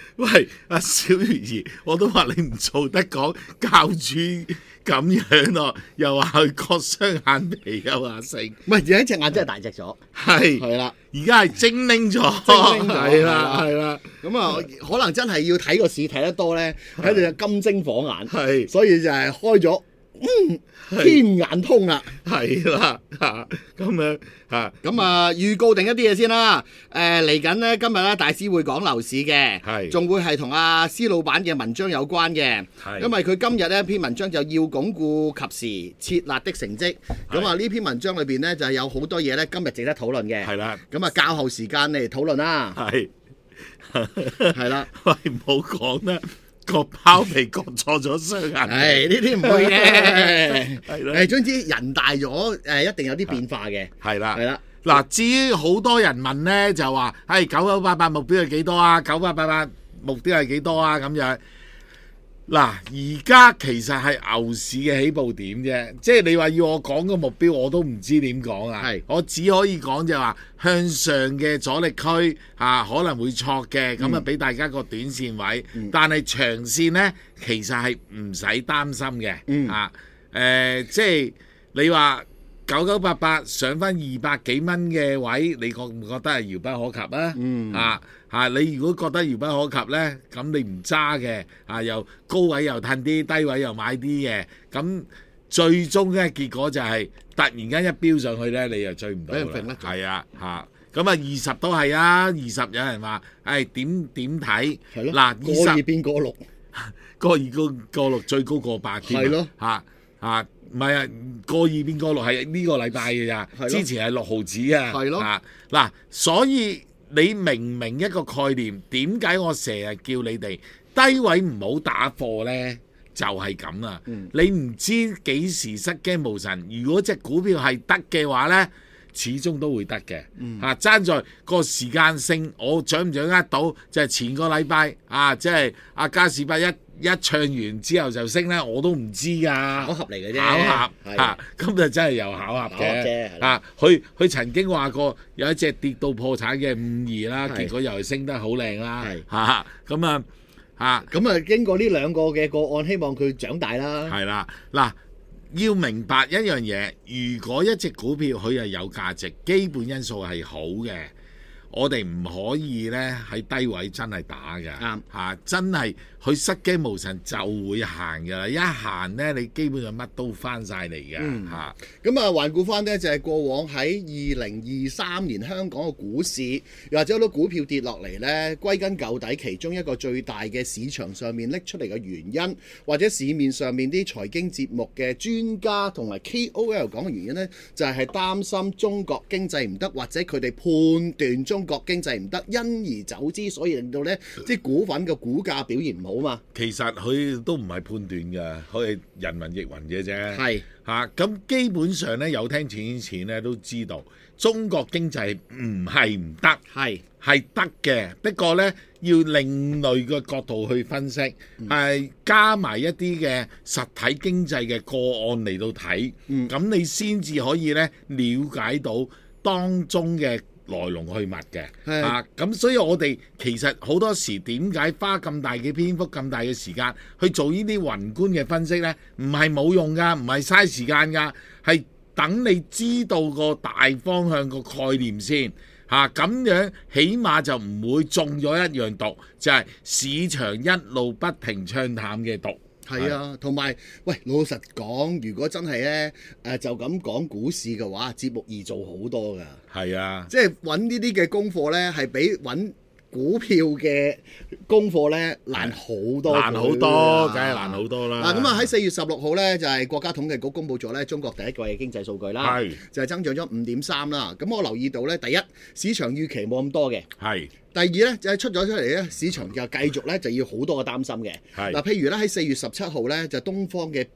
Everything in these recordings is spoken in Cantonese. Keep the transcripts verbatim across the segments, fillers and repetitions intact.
喂，阿小魚兒，我都話你唔做得講教主咁樣咯，又話佢割雙眼皮，又話成， 唔係有一隻眼真係大隻咗， 係係啦， 而家係精靈咗， 精靈咗係啦係啦， 咁啊可能真係要睇個市睇得多咧，睇到隻金睛火眼， 係所以就係開咗。嗯， 係天眼通啦， 係啦嚇，咁樣嚇， 咁啊預告定一啲嘢先啦。誒嚟緊呢，今日咧大師會講樓市嘅， 係仲會係同阿施老闆嘅文章有關嘅。 係因為佢今日呢篇文章就要鞏固及時設立的成績。咁啊呢篇文章裏邊呢，就係有好多嘢呢，今日值得討論嘅。 係啦， 咁啊較後時間嚟討論啦。 係係啦， 喂唔好講啦。個包皮割錯咗雙眼， 係呢啲唔會嘅， 係啦。 誒，總之人大咗，誒一定有啲變化嘅， 係啦， 係啦。 嗱，至於好多人問咧，就話，係九九八八目標係幾多啊？九八八八目標係幾多啊？咁樣。嗱，而家其實係牛市嘅起步點啫，即係你話要我講個目標，我都唔知點講啊。 係， 我只可以講就話向上嘅阻力區啊，可能會挫嘅，咁啊俾大家個短線位。 嗯、 但係長線呢，其實係唔使擔心嘅。 嗯、 啊，誒、呃，即係你話九九八八上翻二百幾蚊嘅位，你覺唔覺得係遙不可及啊？ 嗯啊！嚇！你如果覺得遙不可及呢，咁你唔揸嘅，啊又高位又褪啲，低位又買啲嘅，咁最終嘅結果就係突然間一飆上去呢，你又追唔到啦。係啊，嚇！咁啊二十都係啊，二十有人話，誒點點睇？ 係咯。 嗱，二十過二變過六， 過二過過六最高過百添。 係咯。 嚇嚇，唔係啊，過二變過六係呢個禮拜嘅咋，之前係六毫子啊。 係咯。 嚇嗱，所以。你明唔明一個概念？點解我成日叫你哋低位唔好打貨呢？就係咁啦。 嗯、 你唔知幾時失驚無神。如果隻股票係得嘅話呢，始終都會得嘅。 嗯、 啊，爭在個時間性，我掌唔掌握到？就係、是、前個禮拜啊，即係阿嘉士伯一一唱完之後就升呢，我都唔知㗎。 巧合嚟嘅啫， 巧合嚇，咁就真係有巧合嘅。啊，佢佢曾經話過有一隻跌到破產嘅五二啦，結果又係升得好靚啦。嚇，咁啊嚇， 咁啊經過呢兩個嘅個案，希望佢長大啦。 係啦，嗱，要明白一樣嘢，如果一隻股票佢係有價值，基本因素係好嘅。我哋唔可以呢喺低位真係打㗎，嚇、 嗯啊、真係佢失驚無神就會行㗎啦，一行呢，你基本上乜都翻晒嚟㗎嚇。咁、 嗯、啊，環顧翻呢，就係、是、過往喺二零二三年香港嘅股市，又或者好多股票跌落嚟呢，歸根究底，其中一個最大嘅市場上面拎出嚟嘅原因，或者市面上面啲財經節目嘅專家同埋 K O L 講嘅原因呢，就係、是、擔心中國經濟唔得，或者佢哋判斷中。中國經濟唔得，因而走資，所以令到咧即係股份嘅股價表現唔好嘛。 其實佢都唔係判斷㗎，佢係人云亦云嘅啫。 係嚇，咁基本上咧有聽錢錢咧都知道，中國經濟唔係唔得，係係得嘅。不過咧要另類嘅角度去分析，係、嗯、加埋一啲嘅實體經濟嘅個案嚟到睇，咁、嗯、你先至可以咧了解到當中嘅來龍去脈嘅，啊咁所以我哋其實好多時點解花咁大嘅篇幅、咁大嘅時間去做呢啲宏觀嘅分析呢？唔係冇用㗎，唔係嘥時間㗎，係等你知道個大方向個概念先，嚇咁樣起碼就唔會中咗一樣毒，就係市場一路不停唱淡嘅毒。 係啊，同埋喂，老實講，如果真係咧誒就咁講股市嘅話，節目易做好多㗎。係啊，即係揾呢啲嘅功課咧，係比揾股票嘅功課咧難好多， 難好多，梗係難好多啦。 嗱咁啊喺四月十六號咧，就係國家統計局公佈咗咧中國第一季嘅經濟數據啦，就係增長咗五點三啦。咁我留意到咧，第一市場預期冇咁多嘅，係。第二咧就係出咗出嚟咧，市場就繼續咧就要好多嘅擔心嘅。嗱，譬如咧喺四月十七號咧，就東方嘅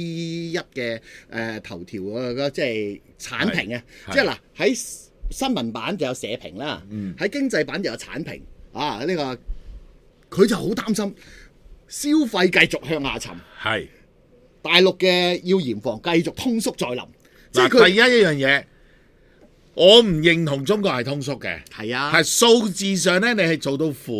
B 一嘅誒頭條啊，即係產評啊，即係嗱喺新聞版就有社評啦，喺、嗯、經濟版就有產評啊。呢、呢個佢就好擔心消費繼續向下沉，係大陸嘅要嚴防繼續通縮再臨。即係佢第一一樣嘢。我唔認同中國係通縮嘅，係啊，係數字上咧，你係做到負，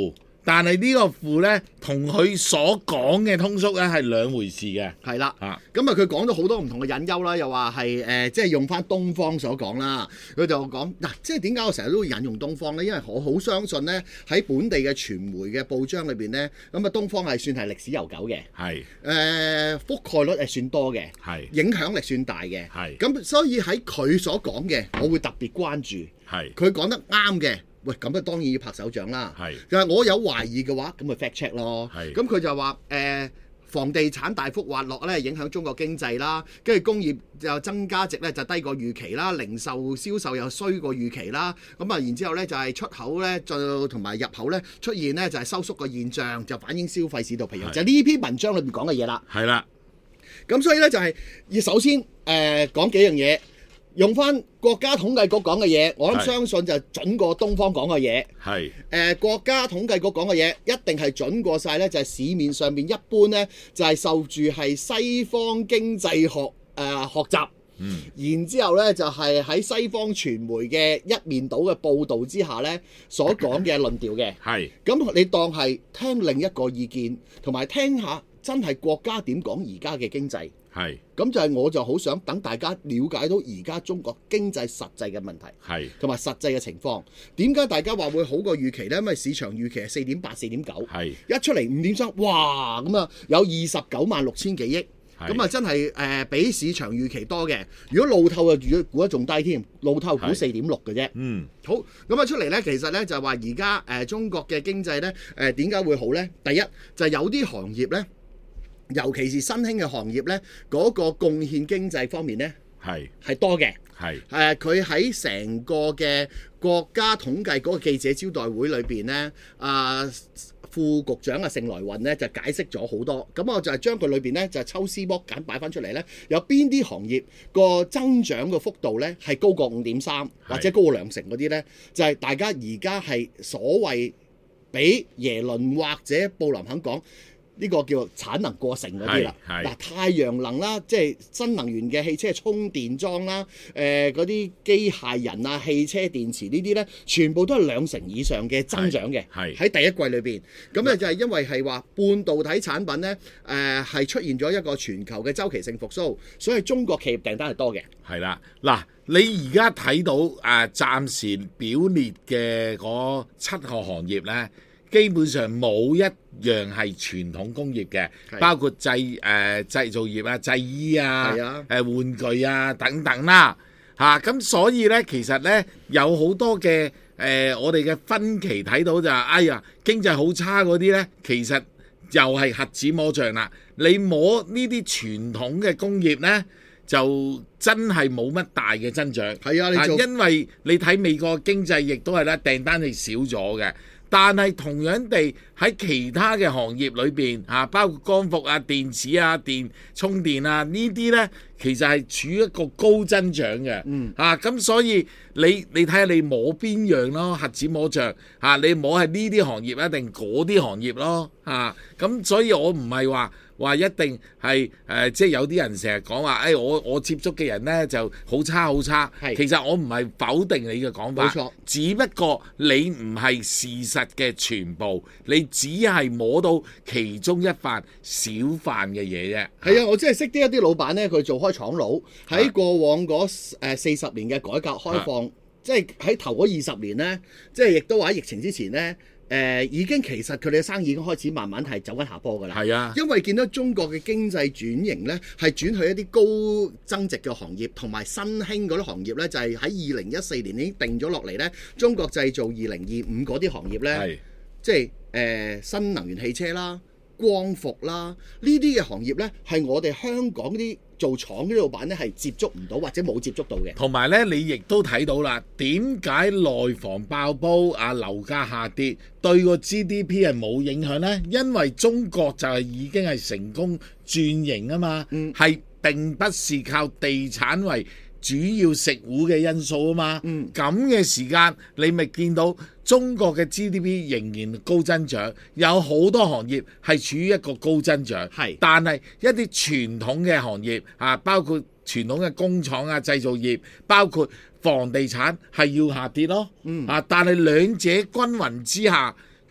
但係呢個負咧同佢所講嘅通縮咧係兩回事嘅。 係啦，咁啊佢講咗好多唔同嘅隱憂啦，又話係誒即係用翻東方所講啦，佢就講嗱，即係點解我成日都會引用東方咧？因為我好相信咧喺本地嘅傳媒嘅報章裏邊咧，咁啊東方係算係歷史悠久嘅，係誒、呃、覆蓋率係算多嘅，係影響力算大嘅，係咁所以喺佢所講嘅，我會特別關注，係佢講得啱嘅。喂，咁啊當然要拍手掌啦。係，但係我有懷疑嘅話，咁咪 fact check 咯。係，咁佢就話誒、呃，房地產大幅滑落咧，影響中國經濟啦。跟住工業就增加值咧就低過預期啦，零售銷售又衰過預期啦。咁啊，然之後咧就係出口咧就同埋入口咧出現咧就係收縮嘅現象，就反映消費市道疲弱。就係呢篇文章裏面講嘅嘢啦。係啦。咁所以咧就係要首先誒、呃、講幾樣嘢。用翻國家統計局講嘅嘢，我諗相信就準過東方講嘅嘢。係誒、呃、國家統計局講嘅嘢一定係準過晒咧，就係、是、市面上面一般咧就係、是、受住係西方經濟學誒、呃、學習。嗯。然之後咧就係、是、喺西方傳媒嘅一面倒嘅報導之下咧所講嘅論調嘅。係。咁你當係聽另一個意見，同埋聽下真係國家點講而家嘅經濟。係，咁就係我就好想等大家了解到而家中國經濟實際嘅問題，係同埋實際嘅情況。點解大家話會好過預期呢？因為市場預期係四點八、四點九，係一出嚟五點三，哇！咁啊有二十九萬六千幾億，咁啊真係誒、呃、比市場預期多嘅。如果路透就預估得仲低添，路透估四點六嘅啫。嗯，好，咁啊出嚟呢，其實呢就係話而家誒中國嘅經濟呢，誒點解會好呢？第一就係、是、有啲行業呢。尤其是新興嘅行業呢，嗰、那個貢獻經濟方面呢，係係多嘅。係誒，佢喺成個嘅國家統計嗰個記者招待會裏邊呢，啊副局長啊盛來運呢就解釋咗好多。咁我就係將佢裏邊呢，就係抽絲剝繭擺翻出嚟呢，有邊啲行業個增長嘅幅度呢係高過五點三或者高過兩成嗰啲呢，就係、是、大家而家係所謂俾耶倫或者布林肯講。呢、這個叫產能過剩嗰啲啦，嗱太陽能啦，即係新能源嘅汽車充電樁啦，誒嗰啲機械人啊、汽車電池呢啲咧，全部都係兩成以上嘅增長嘅，喺第一季裏邊。咁咧就係因為係話半導體產品咧，誒、呃、係出現咗一個全球嘅周期性復甦，所以中國企業訂單係多嘅。係啦，嗱你而家睇到誒、呃、暫時表列嘅嗰七個行業咧。基本上冇一樣係傳統工業嘅，包括製誒、呃、製造業啊、製衣啊、誒、呃、玩具啊等等啦，嚇、啊、咁所以咧，其實咧有好多嘅誒、呃，我哋嘅分歧睇到就係、是，哎呀經濟好差嗰啲咧，其實又係瞎子摸象啦。你摸呢啲傳統嘅工業咧，就真係冇乜大嘅增長。係啊，你做、啊、因為你睇美國經濟亦都係啦，訂單係少咗嘅。但係同樣地喺其他嘅行業裏邊嚇，包括光伏啊、電池啊、電充電啊呢啲呢，其實係處於一個高增長嘅。嗯。啊，咁所以你你睇下你摸邊樣咯，瞎子摸象嚇，你摸係呢啲行業一定嗰啲行業咯嚇。咁所以我唔係話話一定係誒、呃，即係有啲人成日講話，誒、哎、我我接觸嘅人呢就好差好差。係。其實我唔係否定你嘅講法。冇錯。只不過你唔係事實嘅全部，你只係摸到其中一瓣小瓣嘅嘢啫。係啊，我真係識啲一啲老闆呢，佢做開廠佬，喺過往嗰誒四十年嘅改革開放，即係喺頭嗰二十年呢，即係亦都話喺疫情之前呢。誒、呃、已經其實佢哋嘅生意已經開始慢慢係走緊下坡㗎啦。係啊，因為見到中國嘅經濟轉型呢，係轉去一啲高增值嘅行業，同埋新興嗰啲行業呢，就係喺二零一四年已經定咗落嚟呢。中國製造二零二五嗰啲行業呢，即係誒、呃、新能源汽車啦、光伏啦，呢啲嘅行業呢，係我哋香港啲做廠啲老闆呢係接觸唔到或者冇接觸到嘅。同埋呢，你亦都睇到啦，點解內房爆煲啊、樓價下跌對個 G D P 係冇影響呢？因為中國就係已經係成功轉型啊嘛，係、嗯、並不是靠地產為主要食糊嘅因素啊嘛，咁、嗯、嘅時間你咪見到中國嘅 G D P 仍然高增長，有好多行業係處於一個高增長，係，但係一啲傳統嘅行業啊，包括傳統嘅工廠啊、製造業，包括房地產係要下跌咯，嗯、啊，但係兩者均勻之下，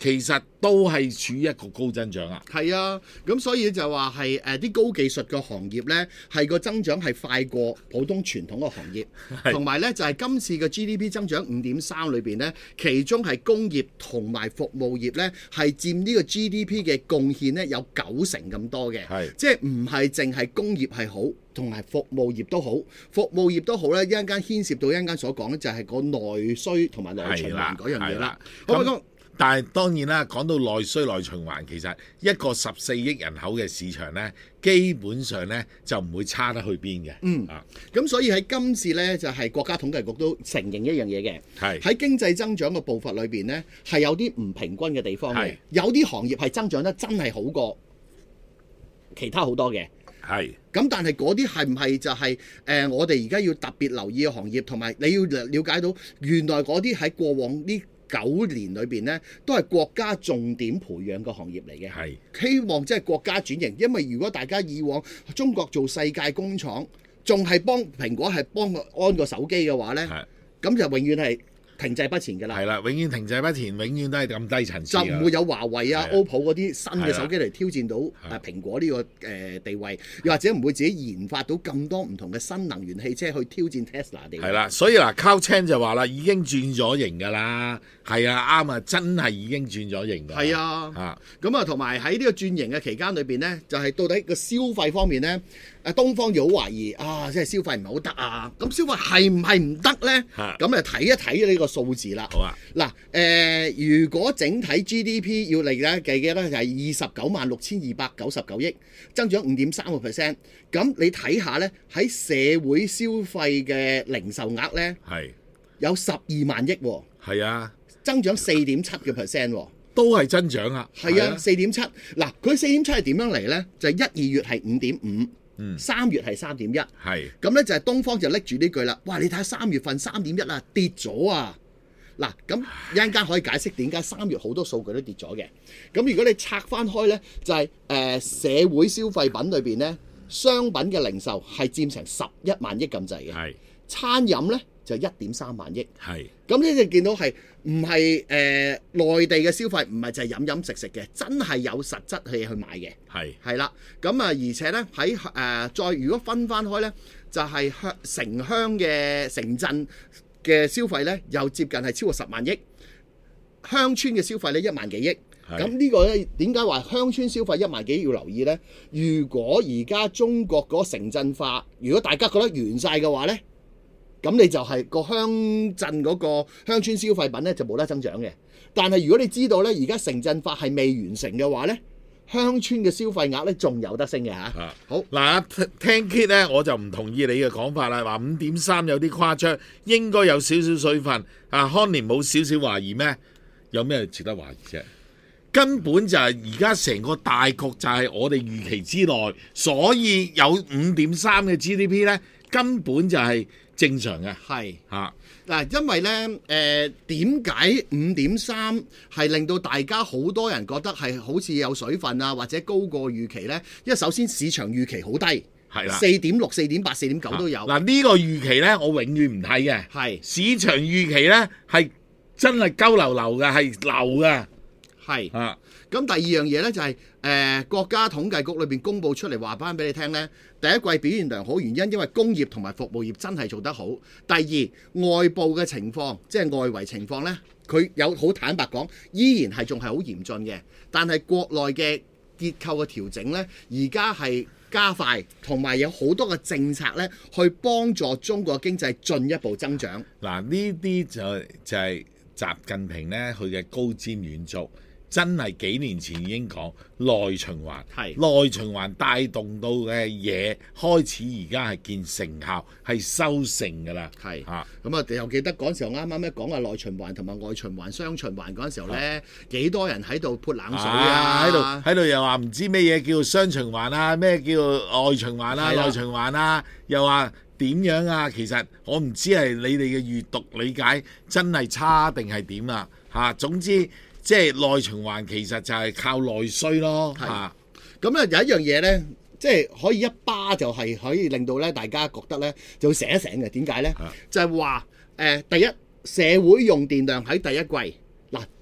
其實都係處於一個高增長啊。 係啊，咁所以就話係誒啲高技術嘅行業咧，係個增長係快過普通傳統嘅行業，同埋咧就係、是、今次嘅 G D P 增長五點三裏邊咧，其中係工業同埋服務業咧係佔呢個 G D P 嘅貢獻咧有九成咁多嘅，即係唔係淨係工業係好，同埋服務業都好，服務業都好咧，一陣間牽涉到一陣間所講咧就係個內需同埋內循環嗰樣嘢啦。好咁。 但係當然啦，講到內需內循環，其實一個十四億人口嘅市場呢，基本上呢就唔會差得去邊嘅。 嗯，啊，咁所以喺今次呢，就係、是、國家統計局都承認一樣嘢嘅，係喺經濟增長嘅步伐裏邊呢，係有啲唔平均嘅地方嘅，有啲行業係增長得真係好過其他好多嘅。係，咁但係嗰啲係唔係就係、是、誒、呃、我哋而家要特別留意嘅行業，同埋你要了解到原來嗰啲喺過往呢九年裏邊呢，都係國家重點培養嘅行業嚟嘅。係希望即係國家轉型，因為如果大家以往中國做世界工廠，仲係幫蘋果係幫安個手機嘅話呢，咁就永遠係停滯不前㗎啦。係啦，永遠停滯不前，永遠都係咁低層次，就唔會有華為啊、O P P O 嗰啲新嘅手機嚟挑戰到誒蘋果呢個誒地位，又或者唔會自己研發到咁多唔同嘅新能源汽車去挑戰 Tesla 地位。係啦，所以嗱，Carl Chan就話啦，已經轉咗型㗎啦。係啊，啱啊，真係已經轉咗型㗎。係啊，啊咁啊，同埋喺呢個轉型嘅期間裏邊呢，就係、是、到底個消費方面呢，誒東方就好懷疑啊，即係消費唔係好得啊。咁消費係唔係唔得呢？咁啊睇一睇呢個數字啦。好啊。嗱誒、呃，如果整體 G D P 要嚟咧計嘅咧，就係二十九萬六千二百九十九億，增長五點三個 percent。咁你睇下呢，喺社會消費嘅零售額呢，係有十二萬億喎。係啊。增長四點七嘅 percent， 都係增長啊！係啊，四點七。嗱，佢四點七係點樣嚟呢？就係一二月係五點五，嗯，三月係三點一，係。咁呢就係東方就拎住呢句啦。哇！你睇下三月份三點一啊，跌咗啊！嗱，咁一陣間可以解釋點解三月好多數據都跌咗嘅。咁如果你拆翻開呢，就係、是、誒、呃、社會消費品裏邊呢，商品嘅零售係佔成十一萬億咁滯嘅，係。餐飲呢，就一點三萬億，係。咁呢就見到係唔係誒內地嘅消費，唔係就係飲飲食食嘅，真係有實質係去買嘅，係係啦。咁啊，而且咧喺誒再如果分翻開咧，就係、是、鄉城鄉嘅城鎮嘅消費咧，又接近係超過十萬億，鄉村嘅消費咧一萬幾億。咁呢個咧點解話鄉村消費一萬幾億要留意咧？如果而家中國嗰城鎮化，如果大家覺得完晒嘅話咧？咁你就係個鄉鎮嗰個鄉村消費品咧就冇得增長嘅。但係如果你知道咧，而家城鎮化係未完成嘅話咧，鄉村嘅消費額咧仲有得升嘅嚇。啊、好嗱，聽 Kit 咧我就唔同意你嘅講法啦，話五點三有啲誇張，應該有少少水分。啊，康年冇少少懷疑咩？有咩值得懷疑啫？根本就係而家成個大局就係我哋預期之內，所以有五點三嘅 G D P 咧，根本就係正常嘅。係嚇嗱，因為咧誒點解五點三係令到大家好多人覺得係好似有水分啊，或者高過預期咧？因為首先市場預期好低，係啦，四點六、四點八、四點九都有。嗱呢個預期咧，我永遠唔睇嘅。係市場預期咧係真係鳩流流嘅，係流嘅。係啊，咁第二樣嘢咧就係、是、誒、呃、國家統計局裏邊公佈出嚟話翻俾你聽咧，第一季表現良好原因，因為工業同埋服務業真係做得好。第二外部嘅情況，即係外圍情況咧，佢有好坦白講，依然係仲係好嚴峻嘅。但係國內嘅結構嘅調整咧，而家係加快，同埋有好多嘅政策咧，去幫助中國經濟進一步增長。嗱，呢啲就就係習近平咧，佢嘅高瞻遠矚。真係幾年前已經講內循環，係內循環帶動到嘅嘢開始而家係見成效，係收成㗎啦。係嚇，咁啊又記得嗰陣時候啱啱咧講話內循環同埋外循環雙循環嗰陣時候咧，幾多人喺度潑冷水啊？喺度喺度又話唔知咩嘢叫雙循環啊，咩叫外循環啊，內循環啊，又話點樣啊？其實我唔知係你哋嘅閱讀理解真係差定係點啊？嚇，總之。即係內循環其實就係靠內需咯，嚇。咁咧有一樣嘢咧，即係可以一巴就係可以令到咧大家覺得咧就會醒一醒嘅。點解咧？就係話誒，第一社會用電量喺第一季嗱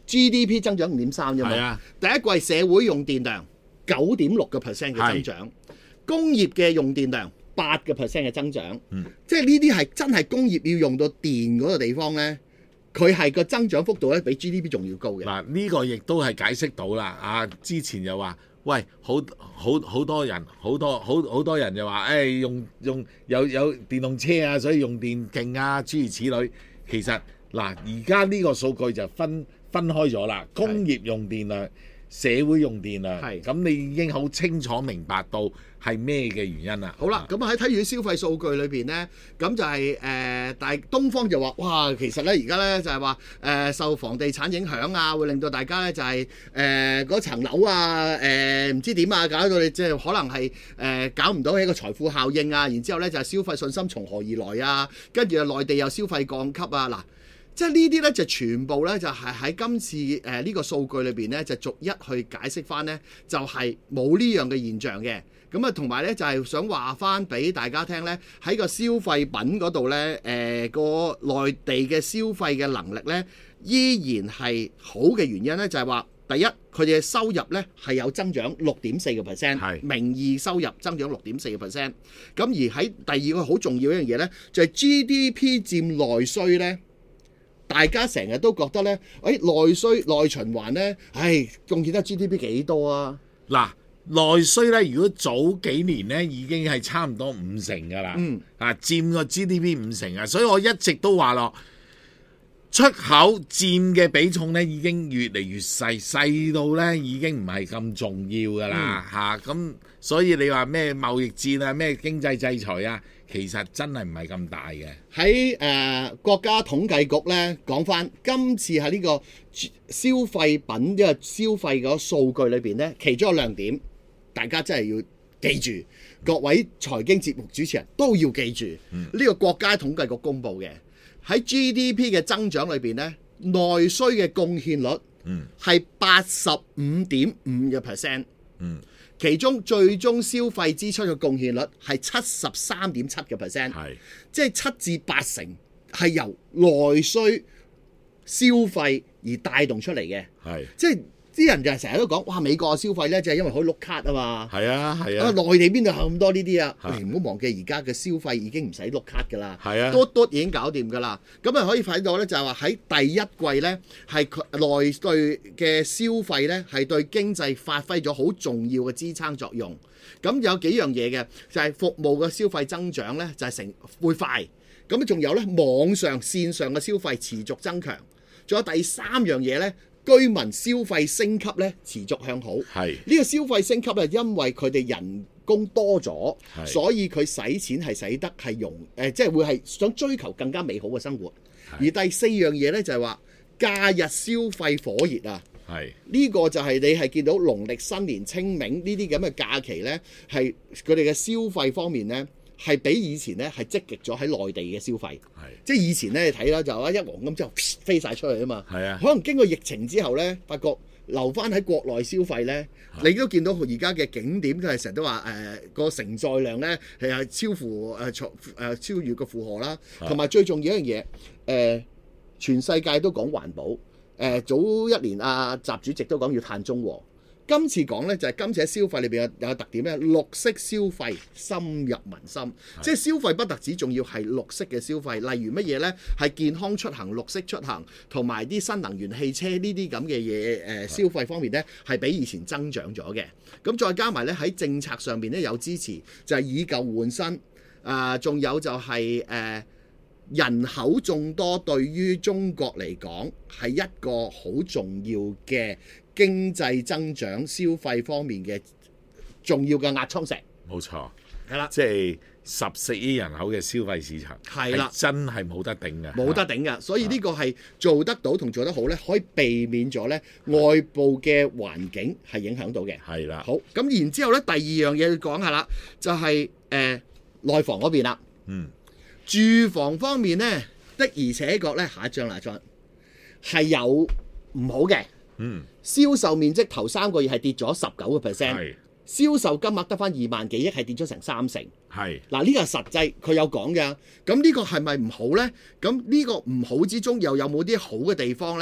G D P 增長五點三啫嘛。 啊、 第一季社會用電量九點六個 percent 嘅增長，工業嘅用電量八個 percent 嘅增長。嗯、即係呢啲係真係工業要用到電嗰個地方咧，佢係個增長幅度咧比 G D P 仲要高嘅。 嗱，呢個亦都係解釋到啦。啊，之前又話，喂，好好好多人，好多好好多人就話，誒、哎、用用有有電動車啊，所以用電勁啊，諸如此類。其實嗱，而家呢個數據就分分開咗啦，工業用電量、社會用電量，咁你已經好清楚明白到係咩嘅原因啦。 好啦，咁啊喺睇住啲消費數據裏邊呢，咁就係、是、誒、呃，但係東方就話，哇，其實呢而家呢就係話誒受房地產影響啊，會令到大家呢就係誒嗰層樓啊，誒、呃、唔知點啊，搞到你即係可能係誒、呃、搞唔到一個財富效應啊，然之後呢就係消費信心從何而來啊，跟住啊內地又消費降級啊，嗱。即係呢啲咧就全部咧就係喺今次誒呢個數據裏邊咧就逐一去解釋翻咧，就係冇呢樣嘅現象嘅。咁啊同埋咧就係想話翻俾大家聽咧，喺個消費品嗰度咧誒個內地嘅消費嘅能力咧依然係好嘅原因咧就係話第一佢哋嘅收入咧係有增長六點四個 percent， 名義收入增長六點四個 percent。咁而喺第二個好重要一樣嘢咧就係 G D P 佔內需咧。大家成日都覺得咧，誒內需內循環咧，唉，貢獻得 G D P 幾多啊？ 嗱，內需咧，如果早幾年咧已經係差唔多五成噶啦，嗯，啊佔個 G D P 五成啊，所以我一直都話咯，出口佔嘅比重咧已經越嚟越細，細到咧已經唔係咁重要噶啦，嚇咁、嗯啊，所以你話咩貿易戰啊，咩經濟制裁啊？其實真係唔係咁大嘅。 喺誒、呃、國家統計局咧講翻，今次喺呢個消費品呢個消費嗰數據裏邊咧，其中一個亮點，大家真係要記住，各位財經節目主持人都要記住，呢、嗯、個國家統計局公布嘅喺 G D P 嘅增長裏邊咧，內需嘅貢獻率係八十五點五個 percent。嗯。其中最終消費支出嘅貢獻率係七十三點七個 percent， 即係七至八成係由內需消費而帶動出嚟嘅，即係啲人就係成日都講，哇！美國嘅消費咧就係因為可以碌卡啊嘛， 係啊係啊， 啊內地邊度有咁多呢啲啊？你唔好忘記而家嘅消費已經唔使碌卡㗎啦，係啊，嘟嘟已經搞掂㗎啦。咁啊可以睇到咧，就係話喺第一季咧係內對嘅消費咧係對經濟發揮咗好重要嘅支撐作用。咁有幾樣嘢嘅就係、是、服務嘅消費增長咧就係、是、成會快，咁仲有咧網上線上嘅消費持續增強，仲有第三樣嘢咧。居民消費升級咧持續向好，係呢個消費升級咧，因為佢哋人工多咗，所以佢使錢係使得係容誒，即係會係想追求更加美好嘅生活。而第四樣嘢咧就係話假日消費火熱啊，係呢個就係你係見到農曆新年、清明呢啲咁嘅假期咧，係佢哋嘅消費方面咧。係比以前咧係積極咗喺內地嘅消費，即係以前咧你睇啦就一黃金之後飛晒出去啊嘛，係啊，可能經過疫情之後咧，發覺留翻喺國內消費咧，你都見到而家嘅景點都係成日都話誒個承載量咧係超乎誒超誒超越個負荷啦，同埋最重要一樣嘢誒，全世界都講環保，誒、呃、早一年阿習主席都講要碳中和。今次講咧就係、是、今次喺消費裏邊有有個特點咧，綠色消費深入民心，即係消費不特止，仲要係綠色嘅消費，例如乜嘢咧？係健康出行、綠色出行，同埋啲新能源汽車呢啲咁嘅嘢誒消費方面咧，係比以前增長咗嘅。咁再加埋咧喺政策上邊咧有支持，就係、是、以舊換新，啊、呃，仲有就係、是、誒、呃、人口眾多，對於中國嚟講係一個好重要嘅。經濟增長、消費方面嘅重要嘅壓艙石， 冇錯，係啦，即係十四億人口嘅消費市場，係啦，真係冇得頂嘅， 冇得頂嘅，所以呢個係做得到同做得好咧，可以避免咗咧外部嘅環境係影響到嘅，係啦。好，咁然之後咧，第二樣嘢要講下啦，就係、是、誒、呃、內房嗰邊啦，嗯，住房方面咧的而且確咧，下一張啦，張係有唔好嘅。嗯，銷售面積頭三個月係跌咗十九個 percent， 銷售金額得返二萬幾億，係跌咗成三成。係嗱，呢個係實際，佢有講嘅。咁呢個係咪唔好呢？咁呢個唔好之中又有冇啲好嘅地方呢？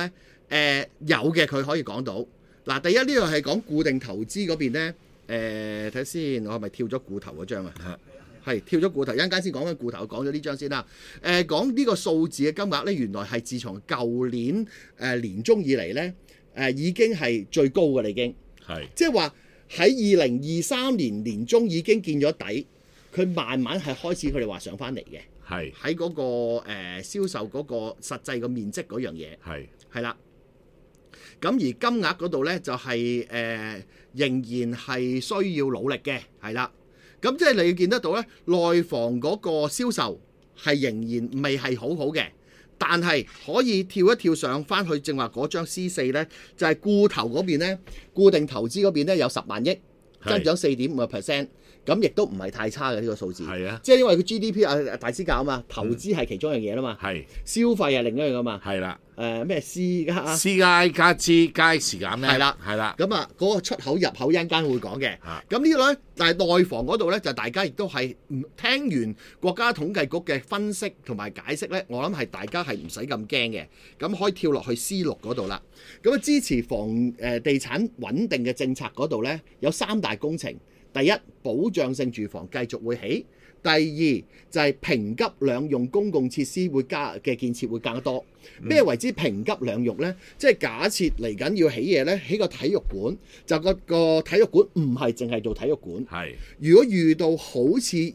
呃、有嘅佢可以講到。嗱，第一呢個係講固定投資嗰邊咧，誒睇下先，我係咪跳咗固投嗰張啊？係跳咗固投，一陣間先講緊固投，講咗呢張先啦。誒、呃、講呢個數字嘅金額咧，原來係自從舊年誒、呃、年中以嚟咧，誒、呃、已經係最高嘅啦，已經係即係話喺二零二三年年中已經見咗底，佢慢慢係開始佢哋話上翻嚟嘅，係喺嗰個誒、呃、銷售嗰個實際嘅面積嗰樣嘢，係係啦。咁而金額嗰度咧就係、是、誒、呃、仍然係需要努力嘅，係啦。咁即係你見得到咧，內房嗰個銷售係仍然未係好好嘅，但係可以跳一跳上翻去正話嗰張 C 四咧，就係、是、固投嗰邊咧，固定投資嗰邊咧有十萬億，增長四點五個 percent。咁亦都唔係太差嘅呢、這個數字，係啊，即係因為佢 G D P 啊大師教啊嘛，投資係其中一樣嘢啦嘛，係、嗯、消費係另一樣啊嘛，係啦，誒咩 C 加 C 加 I 加 G 加時減咧，係啦係啦，咁啊嗰個出口入口一陣間會講嘅，咁呢個咧但係內房嗰度咧就大家亦都係聽完國家統計局嘅分析同埋解釋咧，我諗係大家係唔使咁驚嘅，咁可以跳落去 C 六嗰度啦，咁啊支持房誒地產穩定嘅政策嗰度咧有三大工程。第一，保障性住房繼續會起；第二就係、是、平急兩用公共設施會加嘅建設會更多。咩為之平急兩用呢？即係假設嚟緊要起嘢呢，起個體育館就個個體育館唔係淨係做體育館。係如果遇到好似誒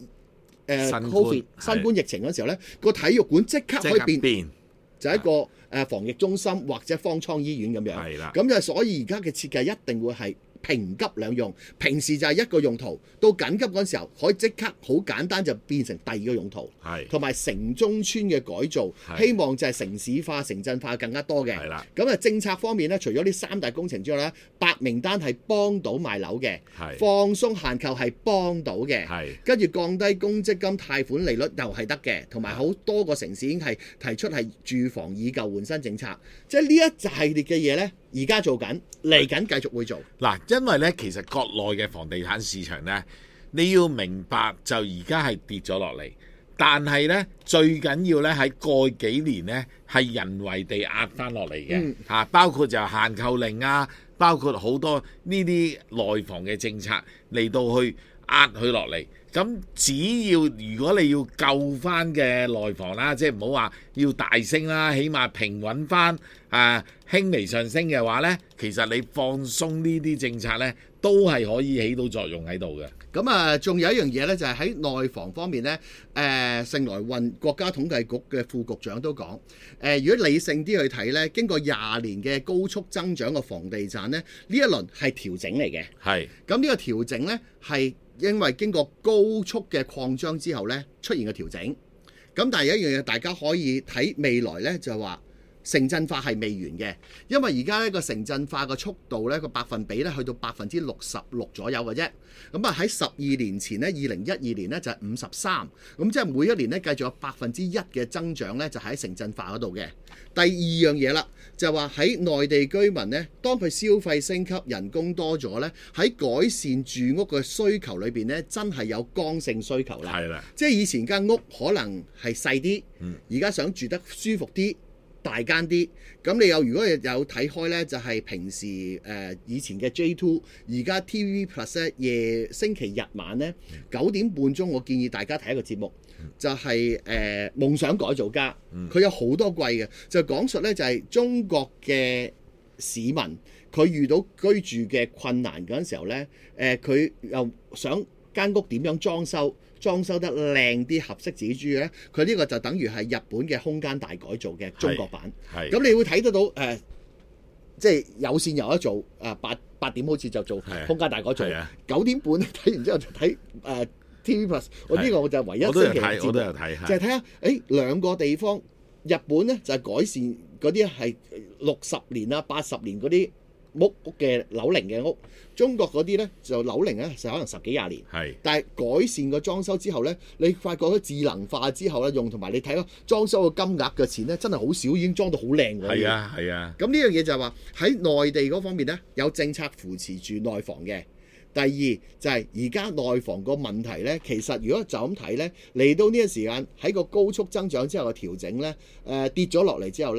Covid 新冠疫情嗰時候呢，個體育館即刻可以變，變就係一個誒防疫中心或者方艙醫院咁樣。係啦，咁就所以而家嘅設計一定會係平急兩用，平時就係一個用途，到緊急嗰陣時候可以即刻好簡單就變成第二個用途。係同埋城中村嘅改造，希望就係城市化、城鎮化更加多嘅。係啦，咁啊政策方面咧，除咗呢三大工程之外咧，白名單係幫到賣樓嘅，放鬆限購係幫到嘅，跟住降低公積金貸款利率又係得嘅，同埋好多個城市已經係提出係住房以舊換新政策，即係呢一系列嘅嘢咧，而家做緊，嚟緊繼續會做。嗱， 因為咧，其實國內嘅房地產市場咧，你要明白就而家係跌咗落嚟，但係咧最緊要咧喺過幾年咧係人為地壓翻落嚟嘅，嚇、嗯，包括就限購令啊，包括好多呢啲內房嘅政策嚟到去壓佢落嚟。咁只要如果你要救翻嘅內房啦，即係唔好話要大升啦，起碼平穩翻啊，輕微上升嘅話呢，其實你放鬆呢啲政策呢，都係可以起到作用喺度嘅。 咁啊，仲有一樣嘢呢，就係喺內房方面呢，誒、呃，盛來運國家統計局嘅副局長都講，誒、呃，如果理性啲去睇呢，經過廿年嘅高速增長嘅房地產呢，呢一輪係調整嚟嘅。係。咁呢個調整呢，係因為經過高速嘅擴張之後呢，出現嘅調整。咁但係有一樣嘢大家可以睇未來呢，就係話城鎮化係未完嘅，因為而家呢個城鎮化嘅速度呢，個百分比呢去到百分之六十六左右嘅啫。咁啊喺十二年前呢，二零一二年呢就係五十三，咁即係每一年呢繼續有百分之一嘅增長呢，就喺城鎮化嗰度嘅。第二樣嘢啦，就係話喺內地居民呢，當佢消費升級、人工多咗呢，喺改善住屋嘅需求裏邊呢，真係有剛性需求啦。係啦，即係以前間屋可能係細啲，而家想住得舒服啲、大間啲。咁你有如果有睇開呢，就係平時誒、呃、以前嘅 J 二，而家 T V Plus 咧夜星期日晚呢，九點半鐘，我建議大家睇一個節目。就係、是、誒、呃、夢想改造家，佢有好多季嘅，就講述呢，就係、是、中國嘅市民佢遇到居住嘅困難嗰陣時候呢，誒、呃、佢又想間屋點樣裝修，裝修得靚啲合適自己住嘅呢，佢呢個就等於係日本嘅空間大改造嘅中國版。係咁你會睇得到誒，即、呃、係、就是、有線有得做啊，八八點好似就做空間大改造，九點半睇完之後就睇誒。呃T V Plus， 我呢個我就唯一星期嘅節目，就係睇下，誒兩個地方，日本呢就係、是、改善嗰啲係六十年啊、八十年嗰啲屋屋嘅樓齡嘅屋，中國嗰啲呢就樓齡咧就可能十幾廿年，係，但係改善個裝修之後呢，你發覺咗智能化之後呢，用同埋你睇咯裝修個金額嘅錢呢，真係好少，已經裝到好靚㗎。係啊係啊，咁呢樣嘢就係話喺內地嗰方面呢，有政策扶持住內房嘅。第二就係而家內房個問題呢，其實如果就咁睇呢，嚟到呢個時間喺個高速增長之後嘅調整呢，誒、呃、跌咗落嚟之後呢，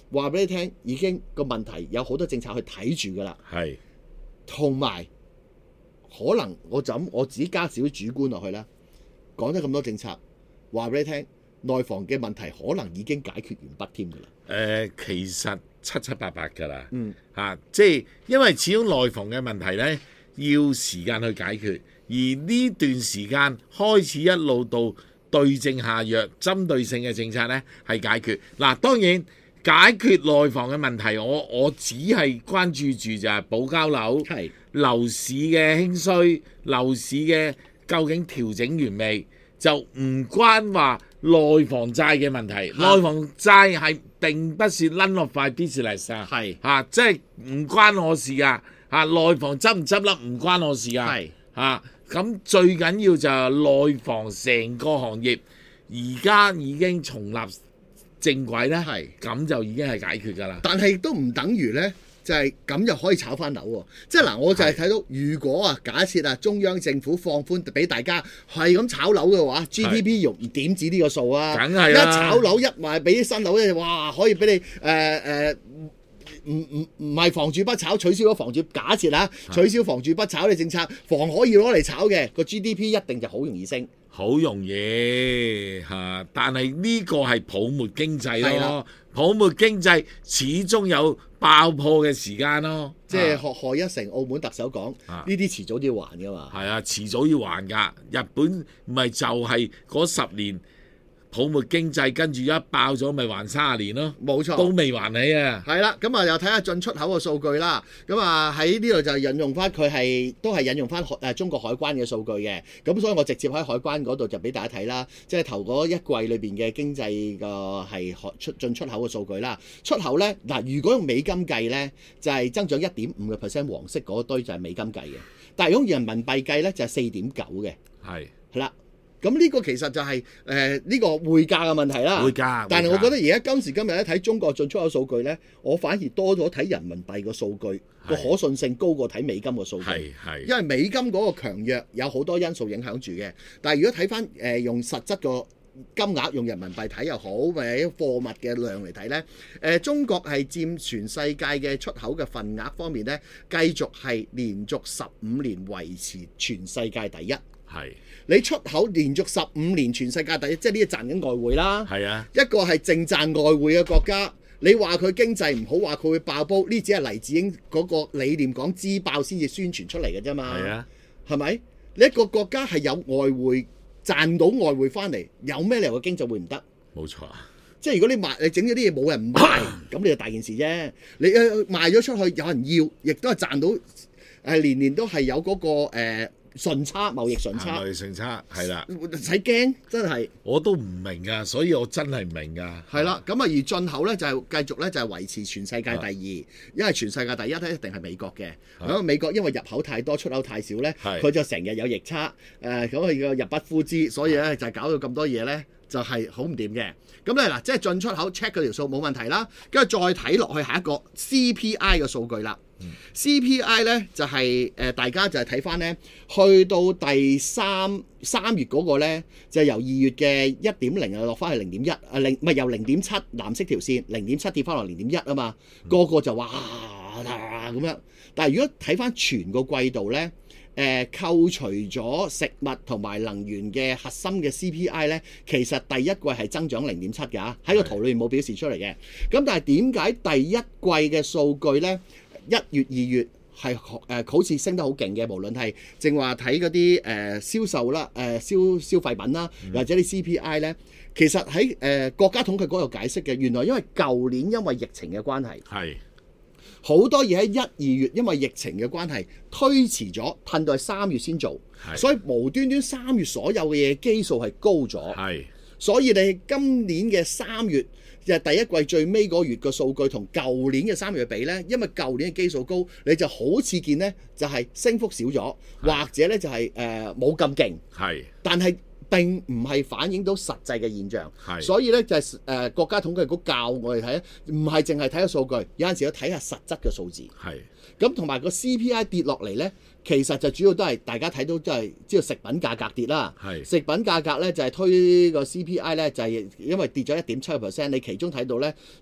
話俾你聽，已經個問題有好多政策去睇住㗎啦。 係， 同埋可能我就咁我自己加少少主觀落去啦。講咗咁多政策，話俾你聽，內房嘅問題可能已經解決完畢添㗎啦。 誒、呃，其實七七八八㗎啦。 嗯。 嚇、啊，即係因為始終內房嘅問題咧，要時間去解決，而呢段時間開始一路到對症下藥、針對性嘅政策咧係解決。嗱、啊，當然解決內房嘅問題，我我只係關注住就係保交樓、 係樓市嘅興衰、樓市嘅究竟調整完未，就唔關話內房債嘅問題。內房債係並不是 none of my business 啊， 係嚇，即係唔關我事啊。嚇，內房執唔執笠唔關我事啊。 係嚇，咁最緊要就係內房成個行業而家已經重立正軌咧，係咁就已經係解決㗎啦。 但係都唔等於咧，就係咁就可以炒翻樓喎。即係嗱，我就係睇到，如果啊，假設啊，中央政府放寬俾大家係咁炒樓嘅話 ，G D P 容易點止呢個數啊？ 梗係啦， 一炒樓一賣俾啲新樓咧，哇，可以俾你誒誒。呃呃唔唔唔係房住不炒，取消咗房住。假設啊，取消房住不炒嘅政策，房可以攞嚟炒嘅個 G D P 一定就好容易升， 好容易嚇、啊。但係呢個係泡沫經濟咯，泡沫經濟始終有爆破嘅時間咯。 即係學賀一誠澳門特首講，呢啲、啊、遲早都要還㗎嘛。 係啊，遲早要還㗎。日本唔係就係嗰十年。泡沫經濟跟住一爆咗，咪還三十年咯， 冇錯， 都未還起啊！ 係啦，咁啊又睇下進出口嘅數據啦。咁啊喺呢度就引用翻佢係都係引用翻誒中國海關嘅數據嘅。咁所以我直接喺海關嗰度就俾大家睇啦，即係頭嗰一季裏邊嘅經濟個係出進出口嘅數據啦。出口咧嗱，如果用美金計咧，就係、是、增長一點五個 percent， 黃色嗰堆就係美金計嘅。但係用人民幣計咧就係四點九嘅。係係啦。咁呢個其實就係誒呢個匯價嘅問題啦。匯價，但係我覺得而家今時今日咧睇中國進出口數據咧，我反而多咗睇人民幣個數據個可信性高過睇美金個數據。係係，因為美金嗰個強弱有好多因素影響住嘅。但係如果睇翻誒用實質個金額用人民幣睇又好，或者貨物嘅量嚟睇咧，誒、呃、中國係佔全世界嘅出口嘅份額方面咧，繼續係連續十五年維持全世界第一。係，你出口連續十五年全世界第一，即係呢個賺緊外匯啦。係啊，一個係淨賺外匯嘅國家，你話佢經濟唔好，話佢會爆煲，呢只係黎智英嗰個理念講支爆先至宣傳出嚟嘅啫嘛。係啊，係咪？你一個國家係有外匯賺到外匯翻嚟，有咩理由個經濟會唔得？冇錯啊！即係如果你賣你整咗啲嘢冇人賣，咁你就大件事啫。你賣咗出去有人要，亦都係賺到誒年年都係有嗰、嗰個誒。呃順差貿易順差，貿易順差係啦，唔使驚，真係我都唔明㗎，所以我真係唔明㗎。係啦，咁啊而進口咧就係、是、繼續咧就係、是、維持全世界第二，因為全世界第一咧一定係美國嘅。咁美國因為入口太多，出口太少咧，佢就成日有逆差，誒咁佢個入不敷支，所以咧就搞到咁多嘢咧。就係好唔掂嘅，咁咧嗱，即係進出口 check 嗰條數冇問題啦，跟住再睇落去下一個 C P I 嘅數據啦。嗯、C P I 咧就係、是、誒、呃、大家就係睇翻咧，去到第三三月嗰個咧就係、由二月嘅一點零啊落翻去零點一啊零，唔係由零點七藍色條線零點七跌翻落零點一啊嘛，嗯、個個就哇咁樣，但係如果睇翻全個季度咧。誒、呃、扣除咗食物同埋能源嘅核心嘅 C P I 咧，其實第一季係增長零點七㗎，喺個圖裏面冇表示出嚟嘅。咁但係點解第一季嘅數據咧，一月二月係誒、呃、好似升得好勁嘅？無論係正話睇嗰啲誒銷售啦、誒、呃、消消費品啦，或者啲 C P I 咧，其實喺誒、呃、國家統計局有解釋嘅。原來因為舊年因為疫情嘅關係係。好多嘢喺一二月，因為疫情嘅關係推遲咗，褪到係三月先做，所以無端端三月所有嘅嘢基數係高咗，係，所以你今年嘅三月就係第一季最尾嗰個月嘅數據同舊年嘅三月比呢，因為舊年嘅基數高，你就好似見呢就係升幅少咗，或者呢就係誒冇咁勁，係，但係。並唔係反映到實際嘅現象，所以咧就係、是、誒、呃、國家統計局教我哋睇，唔係淨係睇下數據，有陣時要睇下實質嘅數字。係咁同埋個 C P I 跌落嚟咧，其實就主要都係大家睇到都係知道食品價格跌啦。係食品價格咧就係、是、推個 C P I 咧就係、是、因為跌咗一點七個 percent，你其中睇到咧就係、是、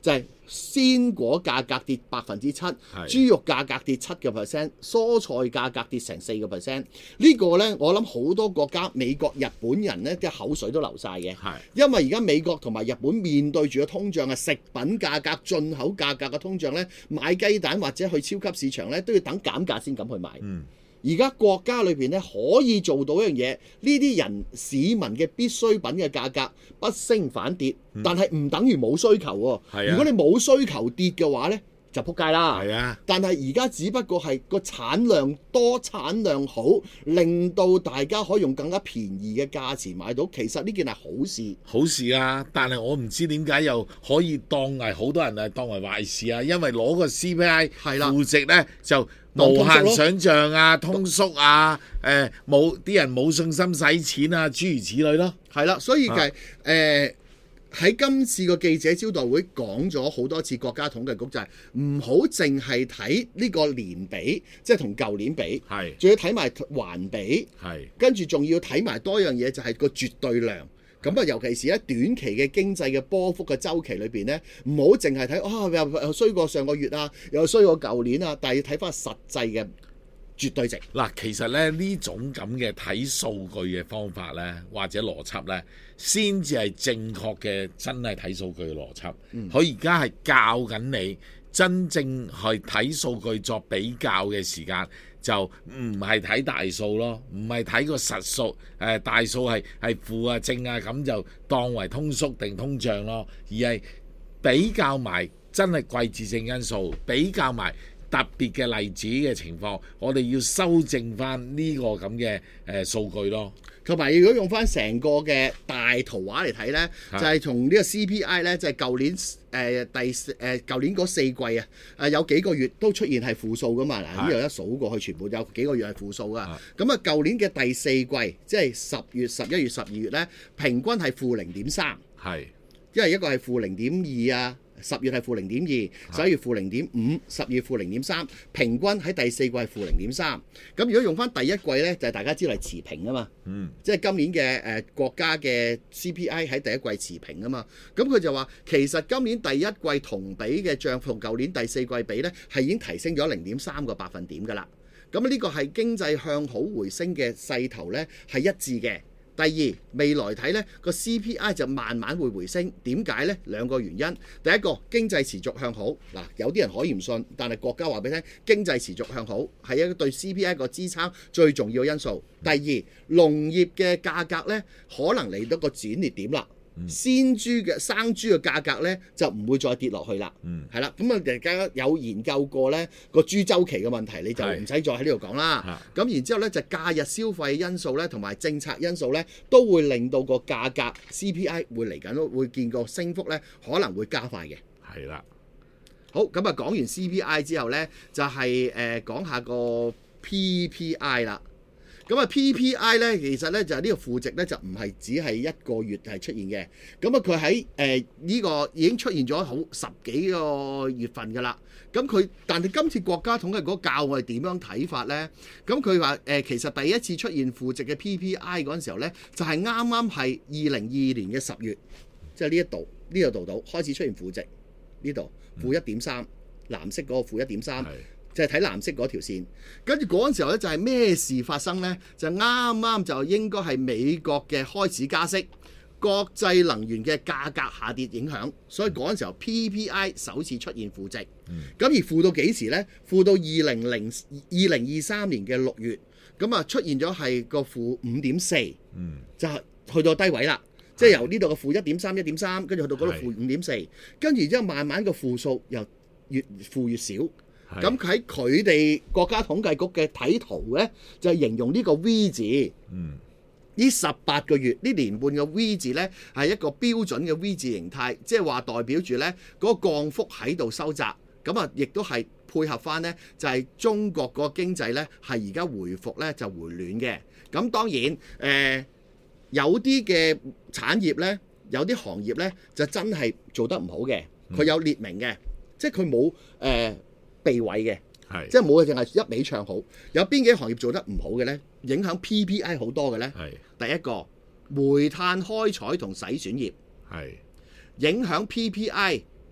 鮮果價格跌百分之七，豬肉價格跌七個 percent， 蔬菜價格跌成四個 percent。呢個呢，我諗好多國家，美國、日本人呢啲口水都流晒嘅。因為而家美國同埋日本面對住嘅通脹啊，食品價格、進口價格嘅通脹呢，買雞蛋或者去超級市場呢，都要等減價先敢去買。嗯而家國家裏邊咧可以做到一樣嘢，呢啲人市民嘅必需品嘅價格不升反跌，嗯、但係唔等於冇需求喎、啊。如果你冇需求跌嘅話呢，就撲街啦。係啊，但係而家只不過係個產量多、產量好，令到大家可以用更加便宜嘅價錢買到。其實呢件係好事， 好事啊！但係我唔知點解又可以當係好多人係當為壞事啊，因為攞個 C P I 負值呢，就無限想像啊，通縮啊，誒冇啲人冇信心使錢啊，諸如此類咯。 係啦，所以嘅誒喺今次個記者招待會講咗好多次，國家統計局就係唔好淨係睇呢個年比，即係同舊年比，係，仲要睇埋環比，係，跟住仲要睇埋多樣嘢，就係個絕對量。咁啊，尤其是喺短期嘅經濟嘅波幅嘅週期裏邊咧，唔好淨係睇啊又衰過上個月啊，又衰過舊年啊，但係要睇翻實際嘅絕對值。嗱， 其實咧呢種咁嘅睇數據嘅方法咧，或者邏輯咧，先至係正確嘅，真係睇數據嘅邏輯。佢而家係教緊你真正去睇數據作比較嘅時間。就唔係睇大數咯，唔係睇個實數，誒、呃、大數係係負啊正啊，咁就當為通縮定通脹咯，而係比較埋真係季節性因素，比較埋特別嘅例子嘅情況，我哋要修正翻呢個咁嘅誒數據咯。 同埋如果用翻成個嘅大圖畫嚟睇呢，就係從呢個 C P I 呢，就係舊年誒、呃、第誒舊年嗰四季啊，誒有幾個月都出現係負數噶嘛。嗱，呢度一數過去，全部有幾個月係負數噶。咁啊，舊年嘅第四季，即係十月、十一月、十二月呢，平均係負零點三。係，因為一個係負零點二啊。十月係負零點二，十一月負零點五，十月負零點三，平均喺第四季係負零點三。咁如果用翻第一季呢，就係、是、大家知道係持平啊嘛。嗯，即係今年嘅誒、呃、國家嘅 C P I 喺第一季持平啊嘛。咁佢就話其實今年第一季同比嘅漲幅同舊年第四季比呢，係已經提升咗零點三個百分點㗎啦。咁呢個係經濟向好回升嘅勢頭呢，係一致嘅。第二，未來睇呢個 C P I 就慢慢會回升，點解呢？兩個原因。第一個，經濟持續向好。嗱，有啲人可以唔信，但係國家話俾你聽，經濟持續向好係一個對 C P I 個支撐最重要嘅因素。第二，農業嘅價格呢，可能嚟到個轉捩點啦。鮮豬嘅生豬嘅價格呢，就唔會再跌落去啦，係啦、嗯。咁啊，大家有研究過呢個豬週期嘅問題，你就唔使再喺呢度講啦。咁然之後呢，就假日消費因素呢，同埋政策因素呢，都會令到個價格 C P I 會嚟緊會見個升幅呢，可能會加快嘅。係啦。好，咁啊講完 C P I 之後呢，就係、是、誒、呃、講下個 P P I 啦。咁啊 P P I 咧，其實咧就係呢個負值咧，就唔係只係一個月係出現嘅。咁啊，佢喺誒呢個已經出現咗好十幾個月份㗎啦。咁佢，但係今次國家統計局教我哋點樣睇法咧？咁佢話誒，其實第一次出現負值嘅 P P I 嗰陣時候咧，就係啱啱係二零二二年嘅十月，即係呢一度呢個度度開始出現負值，呢度負一點三，藍色嗰個負一點三。就係睇藍色嗰條線，跟住嗰陣時候咧就係咩事發生呢？就啱啱就應該係美國嘅開始加息，國際能源嘅價格下跌影響，所以嗰陣時候 P P I 首次出現負值。咁、嗯、而負到幾時呢？負到二零零二零二三年嘅六月，咁啊出現咗係個負五點四，就係去到低位啦。即係由呢度嘅負一點三、一點三，跟住去到嗰度負五點四，跟住之後慢慢個負數又越負越少。咁喺佢哋國家統計局嘅睇圖呢，就係形容呢個 V 字。嗯，呢十八個月呢年半嘅 V 字呢，係一個標準嘅 V 字形態，即係話代表住呢嗰個降幅喺度收窄。咁啊，亦都係配合翻呢，就係中國個經濟呢，係而家回復呢，就回暖嘅。咁當然誒、呃，有啲嘅產業呢，有啲行業呢，就真係做得唔好嘅。佢有列明嘅，即係佢冇誒。呃避諱嘅，係即係冇淨係一味唱好。有邊幾行業做得唔好嘅呢？影響 P P I 好多嘅呢？係第一個煤炭開採同洗選業，係影響 P P I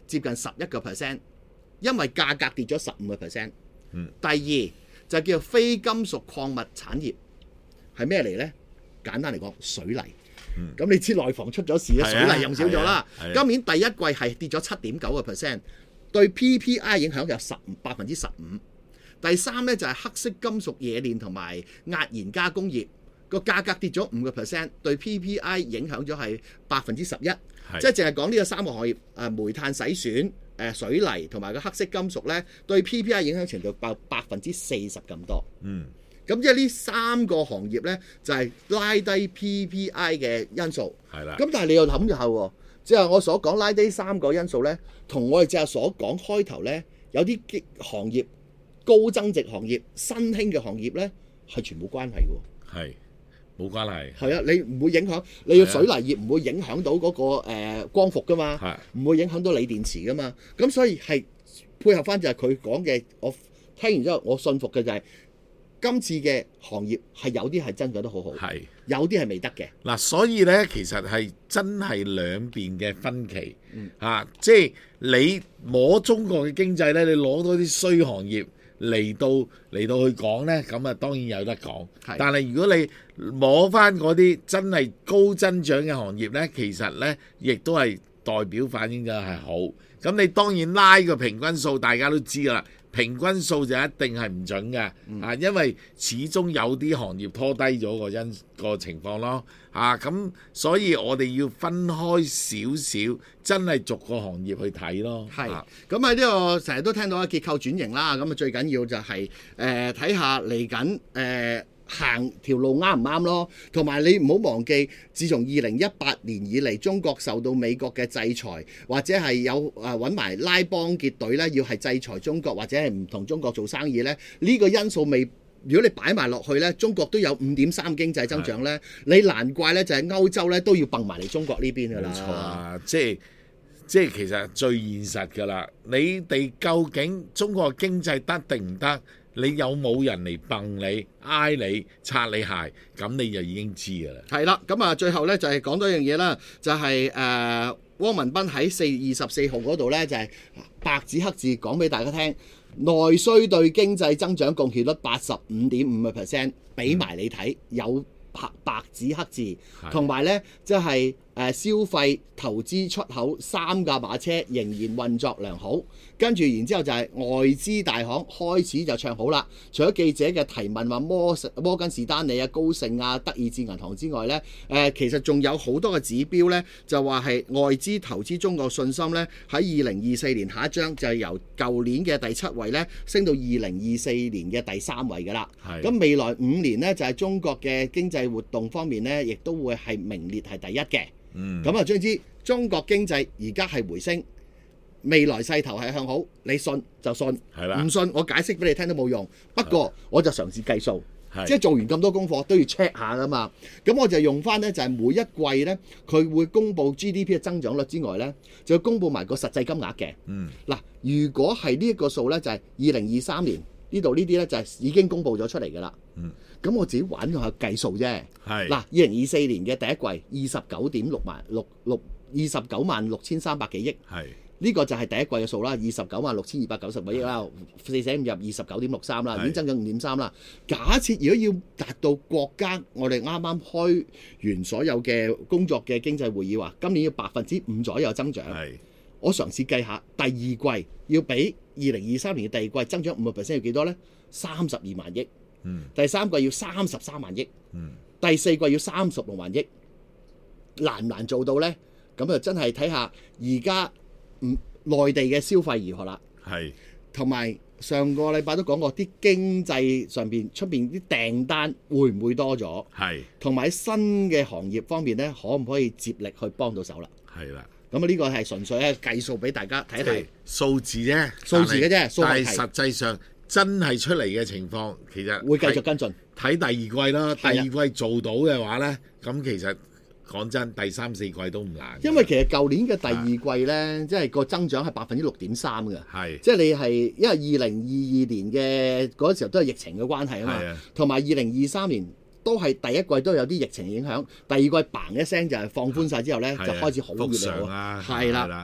接近十一個 percent， 因為價格跌咗十五個 percent。 嗯。 第二就叫做非金屬礦物產業，係咩嚟呢？簡單嚟講，水泥。咁、嗯、你知內房出咗事咧，水泥用少咗啦。今年第一季係跌咗七點九個 percent， 對 P P I 影響有十百分之十五。第三呢，就係、是、黑色金屬冶煉同埋壓延加工業。個價格跌咗五個 percent， 對 P P I 影響咗係百分之十一，即係淨係講呢個三個行業，誒煤炭洗選、誒水泥同埋個黑色金屬咧，對 P P I 影響程度百百分之四十咁多。嗯，咁即係呢三個行業咧，就係、是、拉低 P P I 嘅因素。係啦。咁但係你又諗下喎，即係我所講拉低三個因素咧，同我哋即係所講開頭咧，有啲行業高增值行業、新興嘅行業咧，係全冇關係嘅。係。冇關係，係啊！你唔會影響你嘅水泥業，唔會影響到嗰、那個、呃、光伏噶嘛，唔會影響到鋰電池噶嘛。咁所以係配合翻就係佢講嘅，我聽完之後我信服嘅就係、是、今次嘅行業係有啲係增長得好好，係有啲係未得嘅。嗱，所以咧其實係真係兩邊嘅分歧、嗯、啊！即係你摸中國嘅經濟咧，你攞到啲衰行業嚟到嚟到去講呢，咁啊當然有得講。但係如果你摸翻嗰啲真係高增長嘅行業呢，其實呢亦都係代表反映嘅係好。咁你當然拉個平均數，大家都知啦。平均數就一定係唔準嘅、嗯、啊，因為始終有啲行業拖低咗個因個情況咯。啊，咁所以我哋要分開少少，真係逐個行業去睇咯。係，咁喺呢個成日都聽到嘅結構轉型啦，咁啊最緊要就係誒睇下嚟緊誒行條路啱唔啱咯，同埋你唔好忘記，自從二零一八年以嚟，中國受到美國嘅制裁，或者係有誒揾埋拉幫結隊咧，要係制裁中國或者係唔同中國做生意咧，呢、這個因素未。如果你擺埋落去咧，中國都有五點三經濟增長咧，你難怪咧就係歐洲咧都要蹦埋嚟中國呢邊噶啦。冇錯啊，即係即係其實最現實噶啦。你哋究竟中國經濟得定唔得？你有冇人嚟蹦你、挨你、擦你鞋？咁你就已經知噶啦。係啦，咁啊最後咧就係講多一樣嘢啦，就係、是、誒、呃、汪文斌喺四月二十四號嗰度咧就係、是、白紙黑字講俾大家聽。內需對經濟增長貢獻率八十五點五個 percent， 俾埋你睇，有白白紙黑字，同埋呢，即係誒消費、投資、出口三架馬車仍然運作良好。跟住然之後就係外資大行開始就唱好啦。除咗記者嘅提問話摩摩根士丹利啊、高盛啊、德意志銀行之外呢，誒其實仲有好多嘅指標呢，就話係外資投資中國信心呢，喺二零二四年下一章就係由舊年嘅第七位呢升到二零二四年嘅第三位㗎啦。咁未來五年呢，就係中國嘅經濟活動方面呢，亦都會係名列係第一嘅。咁啊，總之中國經濟而家係回升。未來勢頭係向好，你信就信，唔信我解釋俾你聽都冇用。不過我就嘗試計數，即係做完咁多功課都要 check 下噶嘛。咁我就用翻呢，就係每一季呢，佢會公布 G D P 嘅增長率之外呢，就要公布埋個實際金額嘅。嗯，嗱，如果係呢一個數呢，就係二零二三年呢度呢啲呢，就係已經公布咗出嚟噶啦。嗯，咁我自己玩下計數啫。係嗱，二零二四年嘅第一季二十九點六萬六六二十九萬六千三百幾億。係。呢個就係第一季嘅數啦，二十九萬六千二百九十幾億啦，四捨五入二十九點六三啦，已經增長五點三啦。假設如果要達到國家，我哋啱啱開完所有嘅工作嘅經濟會議話，今年要百分之五左右增長。我嘗試計下，第二季要比二零二三年嘅第二季增長五個 percent 要幾多呢？三十二萬億。嗯。第三季要三十三萬億。嗯。第四季要三十六萬億。難唔難做到呢？咁就真係睇下而家。嗯，內地嘅消費如何啦？係，同埋上個禮拜都講過，啲經濟上邊出邊啲訂單會唔會多咗？係，同埋新嘅行業方面咧，可唔可以接力去幫到手啦？係啦，咁啊呢個係純粹咧計數俾大家睇一睇，數字啫，數字嘅啫，但係實際上真係出嚟嘅情況，其實會繼續跟進，睇第二季啦，第二季做到嘅話咧，咁其實。講真，第三四季都唔難。因為其實舊年嘅第二季呢，即係個增長係百分之六點三嘅。係，即係你係因為二零二二年嘅嗰時候都係疫情嘅關係啊嘛。同埋二零二三年都係第一季都有啲疫情影響，第二季嘭一聲就係放寬晒之後呢，就開始好熱啦。係啦。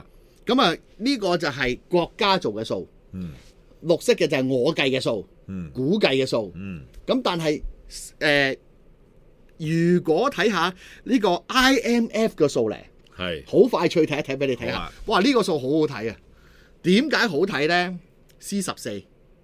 咁啊呢個就係國家做嘅數， 嗯， 綠色嘅就係我計嘅數， 嗯， 估計嘅數， 嗯， 咁但係誒、呃，如果睇下呢個 I M F 嘅數咧， 係好快脆睇一睇俾你睇下，啊、哇呢、呢個數好好睇啊！點解好睇咧 ？C 十四呢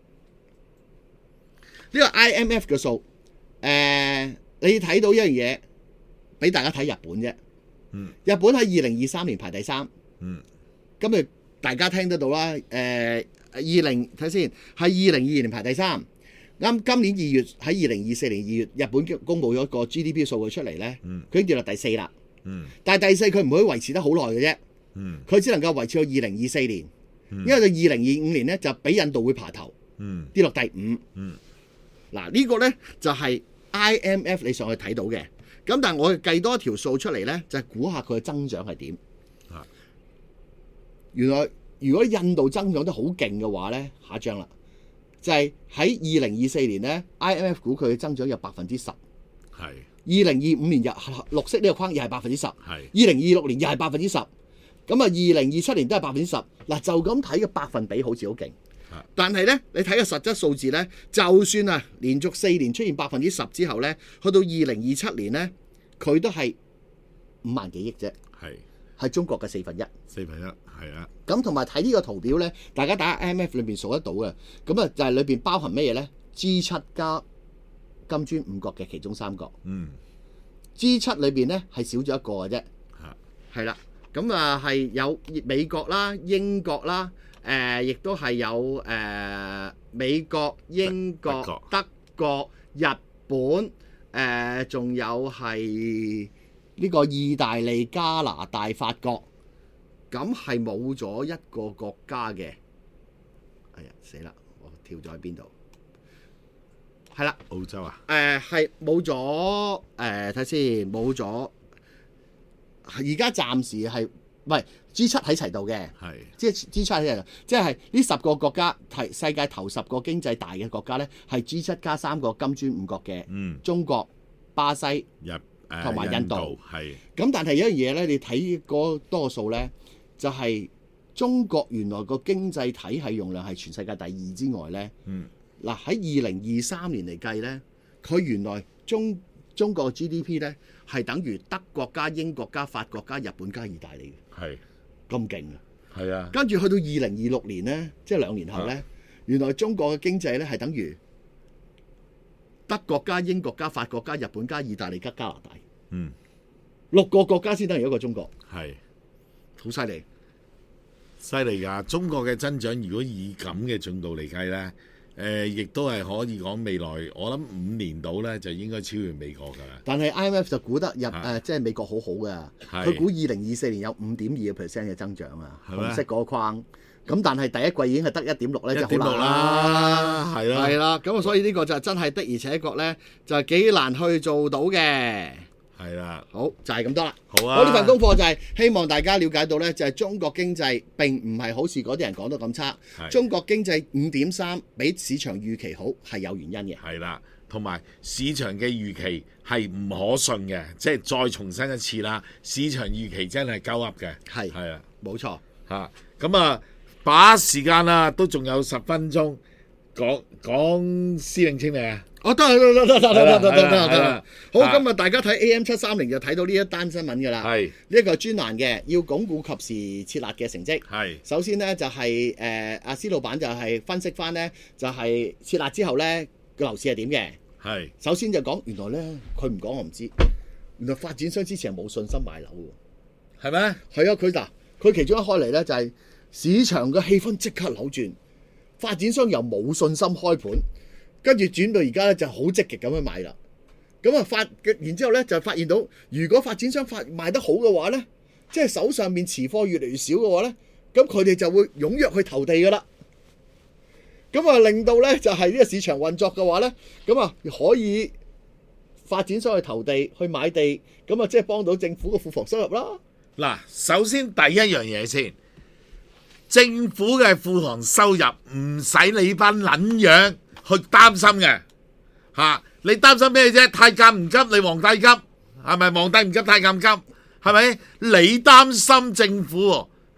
個 I M F 嘅數，誒、呃，你睇到一樣嘢，俾大家睇日本啫。 嗯， 日本喺二零二三年排第三。 嗯， 咁誒大家聽得到啦。誒、呃，二零睇先，係二零二二年排第三。啱今年二月喺二零二四年二月，日本公布咗個 G D P 數據出嚟咧，佢、嗯、已經跌落第四啦。嗯，但係第四佢唔可以維持得好耐嘅啫。嗯，佢只能夠維持到二零二四年。因為到二零二五年咧就俾印度會爬頭，嗯，跌落第五。嗯，嗱、這個、呢個咧就係、是、I M F 你上去睇到嘅。咁但係我計多一條數出嚟咧，就係、是、估下佢嘅增長係點。啊，原來如果印度增長得好勁嘅話咧，下一張啦，就係喺二零二四年咧 ，I M F 估佢嘅增長有百分之十。係。二零二五年又綠色呢個框又係百分之十。係。二零二六年又係百分之十。咁啊，二零二七年都係百分之十。嗱，就咁睇嘅百分比好似好勁，但係咧，你睇個實質數字咧，就算啊連續四年出現百分之十之後咧，去到二零二七年咧，佢都係五萬幾億啫，係係中國嘅四分一，四分一係啊。咁同埋睇呢個圖表咧，大家打 I M F 裏邊數得到嘅，咁啊就係裏邊包含咩嘢咧 ？G 七加金磚五國嘅其中三國，嗯 ，G 七裏邊咧係少咗一個嘅啫，係啦。咁啊，係有美國啦、英國啦，誒、呃，亦都係有誒、呃、美國、英國、德國、德國日本，誒、呃，仲有係呢個意大利、加拿大、法國，咁係冇咗一個國家嘅。哎呀，死啦！我跳咗喺邊度？係啦， 澳洲啊？ 誒係冇咗，誒睇先，冇咗。而家暫時係唔係 G 七喺齊度嘅？係即係 G 七喺齊度，即係呢十個國家係世界頭十個經濟大嘅國家咧，係 G 七加三個金磚五國嘅，嗯，中國、巴西、日同埋印度係。咁但係有一樣嘢咧，你睇嗰多個數咧，就係、是、中國原來個經濟體系容量係全世界第二之外咧，嗯，嗱喺二零二三年嚟計咧，佢原來中中國嘅 G D P 咧係等於德國加英國加法國加日本加意大利嘅，係咁勁啊！係啊，跟住去到二零二六年咧，即係兩年後咧，啊、原來中國嘅經濟咧係等於德國加英國加法國加日本加意大利加加拿大，嗯，六個國家先等於一個中國，係好犀利， 犀利㗎！中國嘅增長如果以咁嘅進度嚟計咧。誒、呃，亦都係可以講未來，我諗五年度咧就應該超越美國㗎啦。 但係 I M F 就估得入誒、呃，即係美國好好㗎。佢估二零二四年有五點二個 percent 嘅增長啊，紅色嗰個框。咁但係第一季已經係得一點六咧，就好難啦。係啦，係啦。咁啊，所以呢個就真係的而且確咧，就係幾難去做到嘅。係啦，好就係、是、咁多啦。好啊，我呢份功課就係希望大家了解到呢，就係、是、中國經濟並唔係好似嗰啲人講到咁差。中國經濟五點三比市場預期好係有原因嘅。係啦，同埋市場嘅預期係唔可信嘅，即係再重申一次啦。市場預期真係鳩噏嘅。係係啊，冇錯嚇。咁啊，把握時間啦，都仲有十分鐘講講施永青嚟啊。哦，得得得得得得得得得，好，今日大家睇 A M 七三零就睇到呢一單新聞㗎啦。係呢一個專欄嘅，要鞏固及時設立嘅成績。係首先呢，就係誒阿施老闆就係分析翻呢，就係設立之後呢個樓市係點嘅。係首先就講原來呢，佢唔講我唔知，原來發展商之前係冇信心買樓㗎，係咩？係啊，佢嗱佢其中一開嚟呢，就係市場嘅氣氛即刻扭轉，發展商由冇信心開盤。跟住轉到而家咧就好積極咁樣買啦，咁啊發，然之後咧就發現到，如果發展商發賣得好嘅話咧，即係手上面持貨越嚟越少嘅話咧，咁佢哋就會踴躍去投地噶啦，咁啊令到咧就係呢個市場運作嘅話咧，咁啊可以發展商去投地去買地，咁啊即係幫到政府嘅庫房收入啦。嗱，首先第一樣嘢先，政府嘅庫房收入唔使你班撚樣去擔心嘅嚇、啊，你擔心咩啫？太監唔急，你皇帝急，係咪？皇帝唔急，太監急，係咪？你擔心政府喎，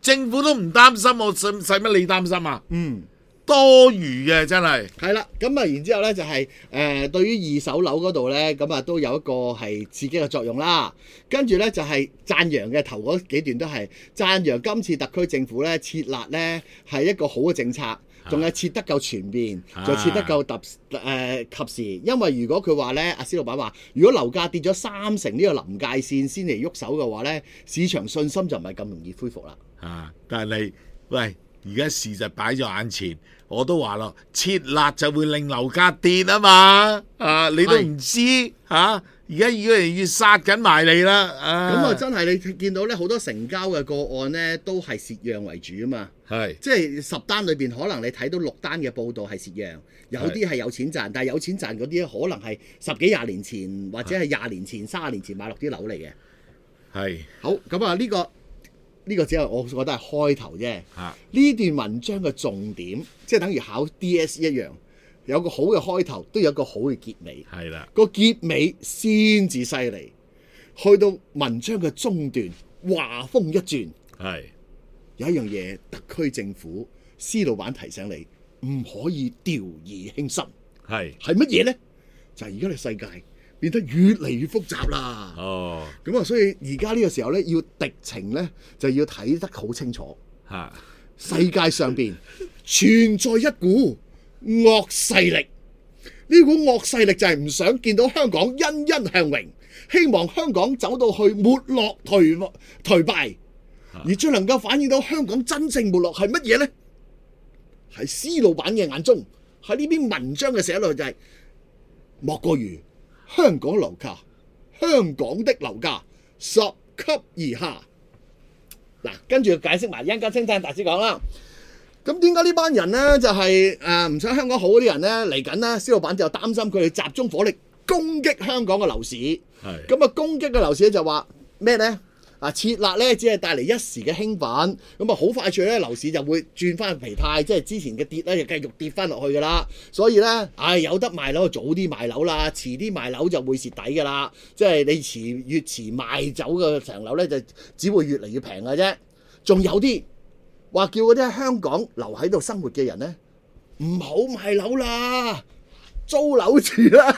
政府都唔擔心，我使使乜你擔心啊？ 嗯。 多餘嘅真係， 係啦，咁啊，然之後咧就係、是、誒、呃、對於二手樓嗰度咧，咁啊都有一個係刺激嘅作用啦。跟住咧就係、是、讚揚嘅頭嗰幾段都係讚揚今次特區政府咧設立咧係一個好嘅政策，仲係設得夠全面，就設得夠特誒、呃、及時。因為如果佢話咧，阿施老闆話，如果樓價跌咗三成呢個臨界線先嚟喐手嘅話咧，市場信心就唔係咁容易恢復啦。 啊，但係喂，而家事實擺咗眼前。我都話咯，設立就會令樓價跌啊嘛，啊你都唔知嚇，而家越嚟越殺緊埋你啦，啊咁啊真係你見到咧好多成交嘅個案咧都係蝕讓為主啊嘛， 係即係十單裏邊可能你睇到六單嘅報道係蝕讓，有啲係有錢賺，但係有錢賺嗰啲咧可能係十幾廿年前或者係廿年前、三十年前買落啲樓嚟嘅， 係好咁啊呢個。呢個只係我覺得係開頭啫。呢、 啊、 段文章嘅重點，即係等於考 D S 一樣，有個好嘅開頭，都有個好嘅結尾。 係啦， 個結尾先至犀利。去到文章嘅中段，話風一轉， 係有一樣嘢，特區政府施老闆提醒你，唔可以掉以輕心。 係係乜嘢呢？就係而家嘅世界變得越嚟越複雜啦。 哦， 咁啊，所以而家呢個時候咧，要敵情咧，就要睇得好清楚。 嚇， 世界上邊存在一股惡勢力，呢股惡勢力就係唔想見到香港欣欣向榮，希望香港走到去沒落頹頹敗，而最能夠反映到香港真正沒落係乜嘢咧？喺施老闆嘅眼中，喺呢篇文章嘅寫落就係、是、莫過於。香港樓價，香港的樓價十級以下。嗱，跟住解釋埋，一陣間清聽大師講啦。咁點解呢班人呢？就係誒唔想香港好嗰啲人呢？嚟緊呢，施老闆就擔心佢哋集中火力攻擊香港嘅樓市。係咁啊，攻擊嘅樓市咧就話咩呢？啊，設立咧只係帶嚟一時嘅興奮，咁啊好快脆咧樓市就會轉翻疲態，即係之前嘅跌咧就繼續跌翻落去噶啦。所以咧，唉、哎、有得賣樓就早啲賣樓啦，遲啲賣樓就會蝕底噶啦。即係你遲越遲賣走嘅層樓咧，就只會越嚟越平嘅啫。仲有啲話叫嗰啲喺香港留喺度生活嘅人咧，唔好賣樓啦，租樓住啦。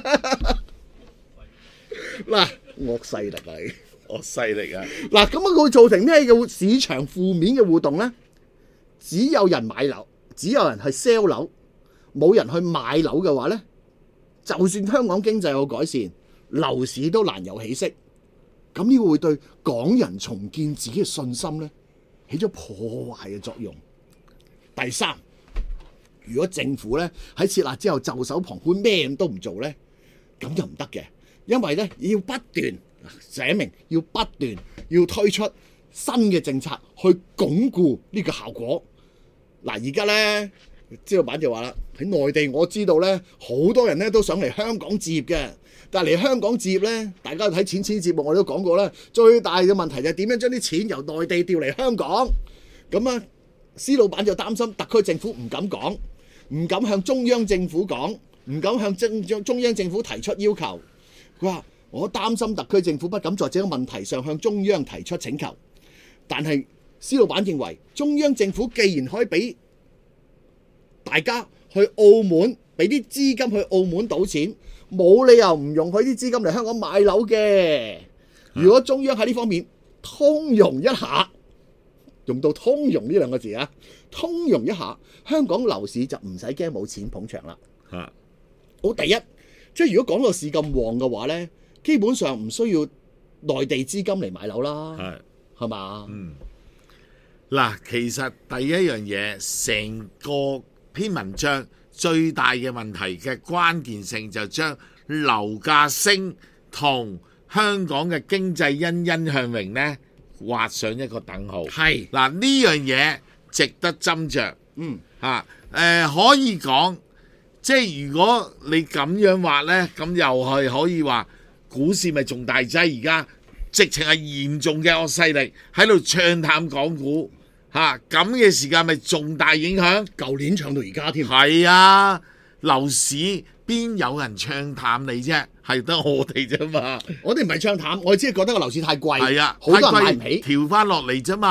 嗱，惡勢力嚟。 惡勢力啊！ 嗱，咁樣佢會造成咩嘅市場負面嘅互動呢？只有人買樓，只有人去 sell 樓，冇人去買樓嘅話呢，就算香港經濟有改善，樓市都難有起色。咁呢個會對港人重建自己嘅信心呢，起咗破壞嘅作用。第三，如果政府呢喺設立之後袖手旁觀，咩都唔做呢，咁就唔得嘅，因為呢要不斷。寫明要不斷要推出新嘅政策去鞏固呢個效果。嗱，而家呢，施老闆就話啦，喺內地我知道呢，好多人呢都想嚟香港置業嘅，但係嚟香港置業呢，大家睇錢錢節目我都講過啦，最大嘅問題就係點樣將啲錢由內地調嚟香港。咁啊，施老闆就擔心特區政府唔敢講，唔敢向中央政府講，唔敢向中中央政府提出要求。佢話，我擔心特區政府不敢在這個問題上向中央提出請求，但係施老闆認為中央政府既然可以俾大家去澳門，俾啲資金去澳門賭錢，冇理由唔容許啲資金嚟香港買樓嘅。如果中央喺呢方面通融一下，用到通融呢兩個字啊，通融一下，香港樓市就唔使驚冇錢捧場啦。 嚇， 好，第一，即係如果講到市咁旺嘅話呢，基本上唔需要內地資金嚟買樓啦，係係嘛？嗯， 嗱，其實第一樣嘢，成個篇文章最大嘅問題嘅關鍵性就將樓價升同香港嘅經濟欣欣向榮呢畫上一個等號。係嗱，呢樣嘢值得斟酌。嗯，嚇、啊、誒、呃、可以講，即係如果你咁樣畫呢，咁又係可以話。股市咪仲大劑，而家直情係嚴重嘅惡勢力喺度唱淡港股嚇，咁嘅時間咪仲大影響？ 舊年唱到而家添。 係啊，樓市邊有人唱淡你啫？係得我哋啫嘛。 我哋唔係唱淡，我哋只係覺得個樓市太貴。 係啊， 好多人買唔起， 調翻落嚟啫嘛。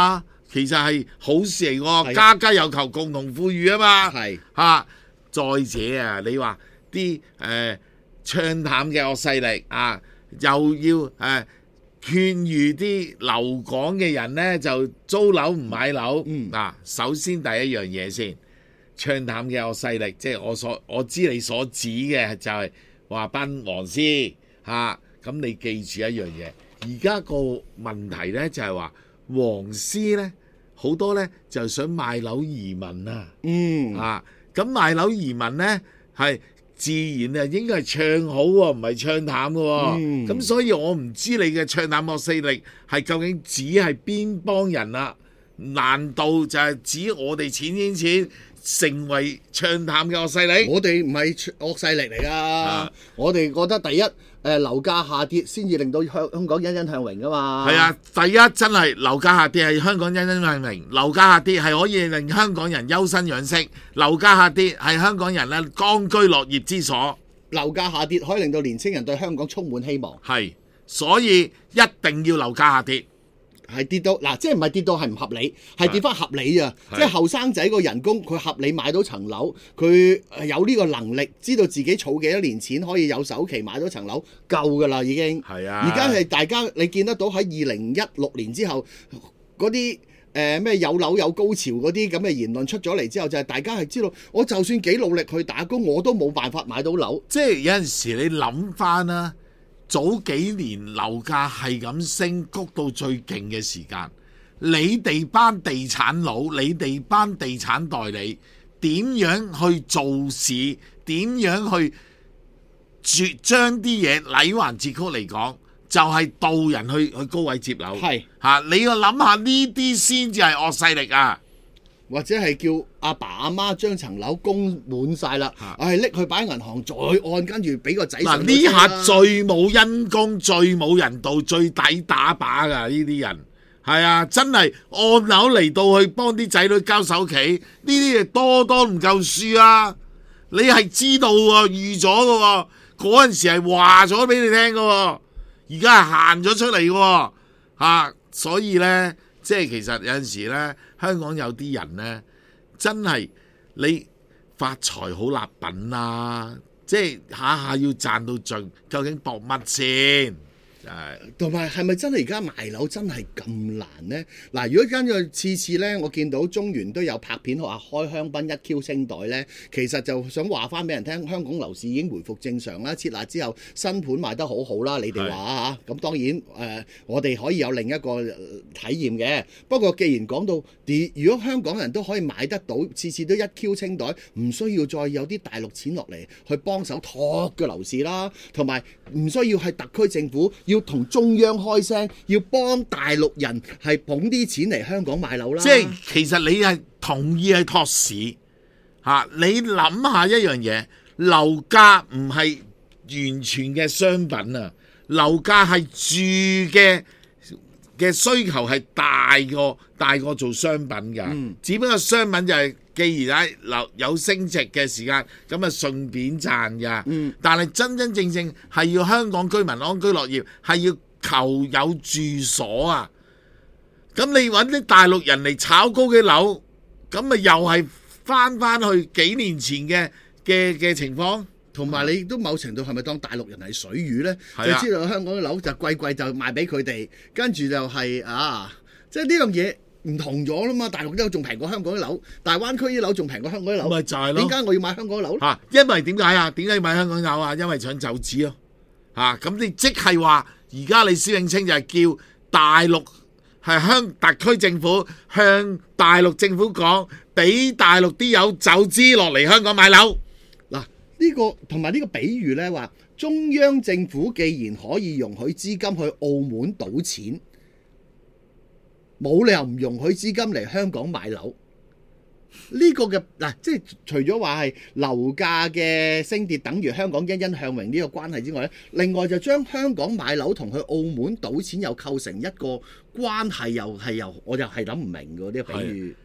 其實係好事嚟喎，家家有求共同富裕啊嘛。係嚇、啊，再者啊，你話啲誒唱淡嘅惡勢力啊，又要誒、呃、勸喻啲留港嘅人咧就租樓唔買樓。嗯，嗱、啊，首先第一樣嘢先，唱淡嘅惡勢力，即係我所我知你所指嘅就係話班黃絲嚇。咁、啊、你記住一樣嘢，而家個問題咧就係話黃絲咧。好多咧就想買樓移民啊，嗯啊，咁買樓移民咧係自然啊，應該係唱好喎，唔係唱淡嘅喎。咁、嗯、所以我唔知你嘅唱淡惡勢力係究竟指係邊幫人啦？難道就係指我哋錢錢錢成為唱淡嘅惡勢力？ 我哋唔係惡勢力嚟噶，啊、我哋覺得第一。誒樓價下跌先至令到香香港欣欣向榮噶嘛？係啊，第一真係樓價下跌係香港欣欣向榮，樓價下跌係可以令香港人優生養息，樓價下跌係香港人咧安居樂業之所。 樓價下跌可以令到年青人對香港充滿希望。 係，所以一定要樓價下跌。 係跌到嗱，即係唔係跌到係唔合理，係跌翻合理啊！即係後生仔個人工佢合理買到層樓，佢有呢個能力，知道自己儲幾多年錢可以有首期買到層樓，夠㗎啦已經。係啊！而家係大家你見得到喺二零一六年之後嗰啲誒咩有樓有高潮嗰啲咁嘅言論出咗嚟之後，就係、是、大家係知道，我就算幾努力去打工，我都冇辦法買到樓。 即係有陣時你諗翻啦。早幾年樓價係咁升，谷到最勁嘅時間，你哋班地產佬，你哋班地產代理點樣去做事？點樣去將啲嘢禮還節曲嚟講，就係、是、導人去去高位接樓。係嚇、啊，你要諗下呢啲先至係惡勢力啊！ 或者係叫阿爸阿媽將層樓供滿晒啦，唉拎去擺銀行再按，跟住俾個仔。嗱呢下最冇因公、最冇人道、最抵打靶噶呢啲人，係啊，真係按樓嚟到去幫啲仔女交首期，呢啲嘢多多唔夠數啊！你係知道喎，預咗嘅喎，嗰陣時係話咗俾你聽嘅喎，而家係行咗出嚟嘅喎，啊，所以咧。即係其實有陣時咧，香港有啲人咧，真係你發財好立品啊！即係下下要賺到盡，究竟搏乜先？ 同埋係咪真係而家賣樓真係咁難呢？嗱，如果跟住次次呢，我見到中原都有拍片話開香檳一 Q 清袋呢，其實就想話翻俾人聽，香港樓市已經回復正常啦，撤辣之後新盤賣得好好啦。你哋話啊嚇，咁當然誒、呃，我哋可以有另一個體驗嘅。不過既然講到，如果香港人都可以買得到，次次都一 Q 清袋，唔需要再有啲大陸錢落嚟去幫手托嘅樓市啦，同埋唔需要係特區政府要同中央開聲，要幫大陸人係捧啲錢嚟香港買樓啦。 即係其實你係同意係托市嚇，你諗下一樣嘢，樓價唔係完全嘅商品啊，樓價係住嘅嘅需求係大過大過做商品㗎。嗯、只不過商品就係、是。既然喺樓有升值嘅時間，咁啊順便賺㗎。嗯、但係真真正正係要香港居民安居樂業，係要求有住所啊！咁你揾啲大陸人嚟炒高嘅樓，咁咪又係翻翻去幾年前嘅嘅嘅情況。 同埋你都某程度係咪當大陸人係水魚呢？就知道香港嘅樓就貴貴就賣俾佢哋，跟住就係、是、啊，即係呢樣嘢。唔同咗啦嘛，大陸啲樓仲平過香港啲樓，大灣區啲樓仲平過香港啲樓，咪就係咯。點解我要買香港樓咧？ 嚇，因為點解啊？點解要買香港樓啊？因為搶走資咯。嚇，咁你即係話，而家你施永青就係叫大陸係香特區政府向大陸政府講，俾大陸啲友走資落嚟香港買樓。 嗱，呢個同埋呢個比喻咧，話中央政府既然可以容許資金去澳門賭錢。冇理由唔容許資金嚟香港買樓，呢、這個嘅嗱、啊，即係除咗話係樓價嘅升跌等於香港欣欣向榮呢個關係之外咧，另外就將香港買樓同去澳門賭錢又構成一個關係，又係又我就係諗唔明嘅呢個比喻。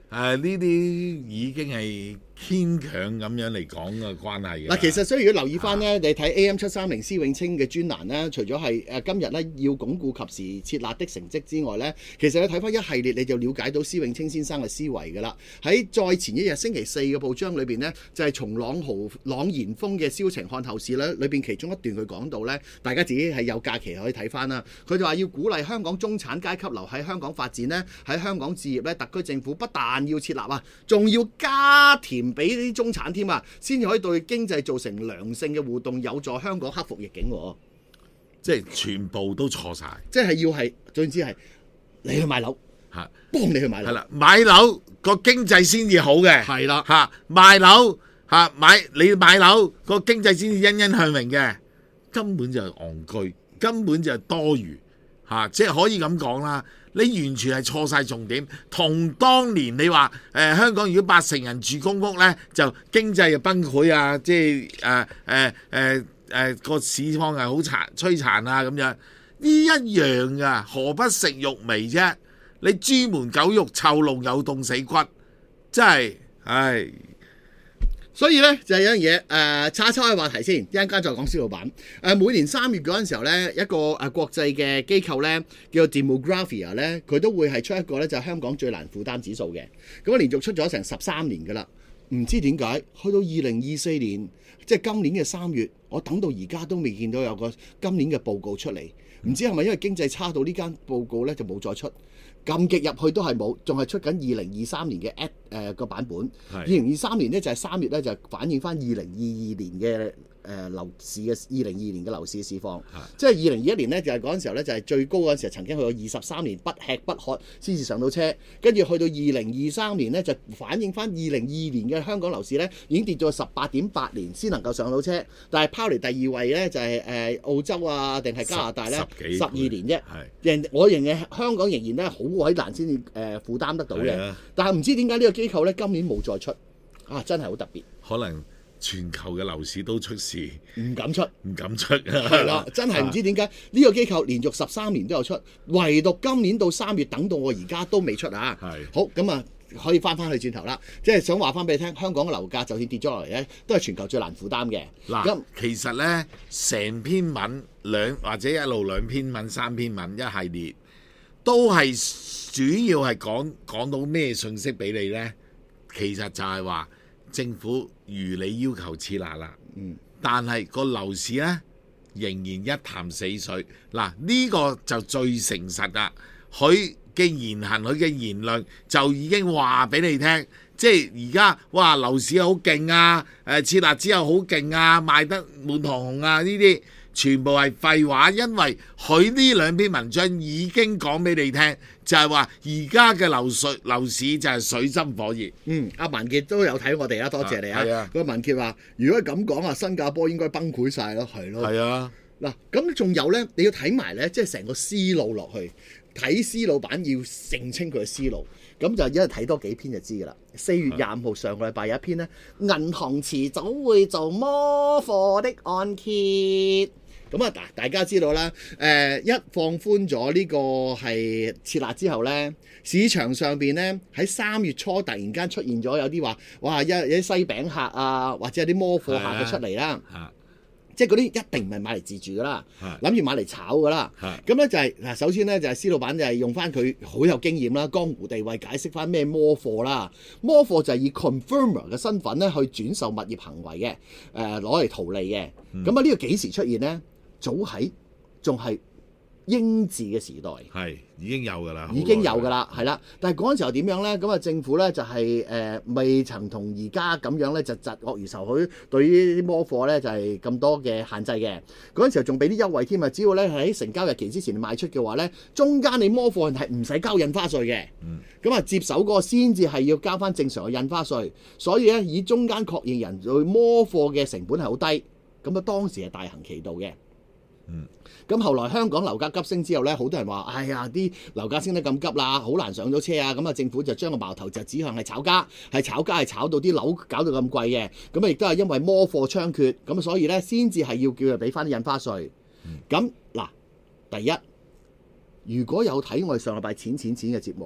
誒呢啲已經係牽強咁樣嚟講嘅關係嘅。 嗱，其實所以如果留意翻咧，啊、你睇 A M 七三零施永青嘅專欄咧，除咗係誒今日咧要鞏固及時設立的成績之外咧，其實你睇翻一系列你就了解到施永青先生嘅思維㗎啦。喺再前一日星期四嘅報章裏邊呢，就係、是、從朗豪朗賢峰嘅銷情看後市咧，裏邊其中一段佢講到咧，大家自己係有假期可以睇翻啦。佢就話要鼓勵香港中產階級留喺香港發展呢，喺香港置業咧，特區政府不但要設立啊，仲要加甜俾啲中產添啊，先至可以對經濟造成良性嘅互動，有助香港克服逆境。 即係全部都錯晒， 即係要係總之係你去買樓嚇，幫你去買樓。係啦，買樓個經濟先至好嘅。 係啦嚇，賣樓嚇買你買樓個經濟先至欣欣向榮嘅，根本就係戇居，根本就係多餘嚇，即係可以咁講啦。你完全係錯晒重點，同當年你話誒、呃、香港如果八成人住公屋呢，就經濟就崩潰啊！即係誒誒誒誒個市況係好殘摧殘啊咁樣，呢一樣噶，何不食肉糜啫？你朱門狗肉臭龍有凍死骨，真係唉！ 所以咧就係、是、有樣嘢誒，岔岔開話題先，一陣間再講施老闆。誒、呃、每年三月嗰陣時候咧，一個誒、呃、國際嘅機構咧叫做 Demographia 咧，佢都會係出一個咧就係、是、香港最難負擔指數嘅。咁啊連續出咗成十三年㗎啦，唔知點解去到二零二四年，即係今年嘅三月，我等到而家都未見到有個今年嘅報告出嚟。唔知係咪因為經濟差到呢間報告咧就冇再出？撳極入去都係冇，仲係出緊二零二三年嘅 at 誒個版本。二零二三年咧就係三月咧就反映翻二零二二年嘅誒樓市嘅二零二二年嘅樓市市況。即係二零二一年咧就係嗰陣時候咧就係最高嗰陣時候曾經去到二十三年不吃不喝先至上到車，跟住去到二零二三年咧就反映翻二零二二年嘅香港樓市咧已經跌咗十八點八年先能夠上到車，但係拋嚟第二位咧就係誒澳洲啊定係加拿大咧十二年啫。人我認為香港仍然咧好鬼難先至誒負擔得到嘅，但係唔知點解呢個機構咧今年冇再出啊，真係好特別。 可能全球嘅樓市都出事， 唔敢出， 唔敢出。 係啦，真係唔知點解呢個機構連續十三年都有出，唯獨今年到三月等到我而家都未出啊。係好咁啊，可以翻翻去轉頭啦，即係想話翻俾你聽，香港嘅樓價就算跌咗落嚟咧，都係全球最難負擔嘅。 嗱，其實咧成篇文兩或者一路兩篇文三篇文一系列，都係主要係講講到咩信息俾你呢？其實就係話政府如你要求設立啦，嗯，但係個樓市呢，仍然一潭死水。嗱，呢個就最誠實啦。佢嘅言行，佢嘅言論就已經話俾你聽，即係而家哇樓市好勁啊！誒設立之後好勁啊，賣得滿堂紅啊！呢啲全部係廢話，因為佢呢兩篇文章已經講俾你聽，就係話而家嘅樓水樓市就係水深火熱。 嗯，阿文傑都有睇我哋啊，多謝你啊。 啊個文傑話：如果咁講啊，新加坡應該崩潰晒咯，係咯。 係啊。 嗱，咁仲有咧，你要睇埋咧，即係成個思路落去，睇施老闆要澄清佢嘅思路，咁就一係睇多幾篇就知㗎啦。四月廿五號上個禮拜有一篇咧，銀行遲早會做摸貨的按揭。咁啊，大家知道啦，誒、呃、一放寬咗呢個係設立之後咧，市場上邊咧喺三月初突然間出現咗有啲話，哇，有有啲西餅客啊，或者有啲摸貨客嘅出嚟啦。即係嗰啲一定唔係買嚟自住噶啦，諗住買嚟炒噶啦。咁咧就係、是、嗱，首先咧就係施老闆就係用翻佢好有經驗啦，江湖地位解釋翻咩摸貨啦。摸貨就係以 confirmer 嘅身份咧去轉售物業行為嘅，誒攞嚟圖利嘅。咁啊呢個幾時出現咧？早喺仲係英治嘅時代， 係已經有㗎啦， 已經有㗎啦，係啦。但係嗰陣時候點樣咧？咁啊政府咧就係、是、誒、呃、未曾同而家咁樣咧就疾惡如仇許，對於啲摸貨咧就係、是、咁多嘅限制嘅。嗰陣時候仲俾啲優惠添啊！只要咧喺成交日期之前賣出嘅話咧，中間你摸貨係唔使交印花稅嘅。咁啊、嗯、接手嗰個先至係要交翻正常嘅印花稅。所以咧以中間確認人去摸貨嘅成本係好低。咁啊當時係大行其道嘅。嗯，咁後來香港樓價急升之後咧，好多人話：哎呀，啲樓價升得咁急啦，好難上咗車啊！咁啊，政府就將個矛頭就指向係炒家，係炒家係炒到啲樓搞到咁貴嘅。咁啊，亦都係因為摸貨猖獗，咁啊，所以咧先至係要叫佢俾翻啲印花稅。咁嗱、嗯，第一，如果有睇我哋上禮拜錢錢錢嘅節目，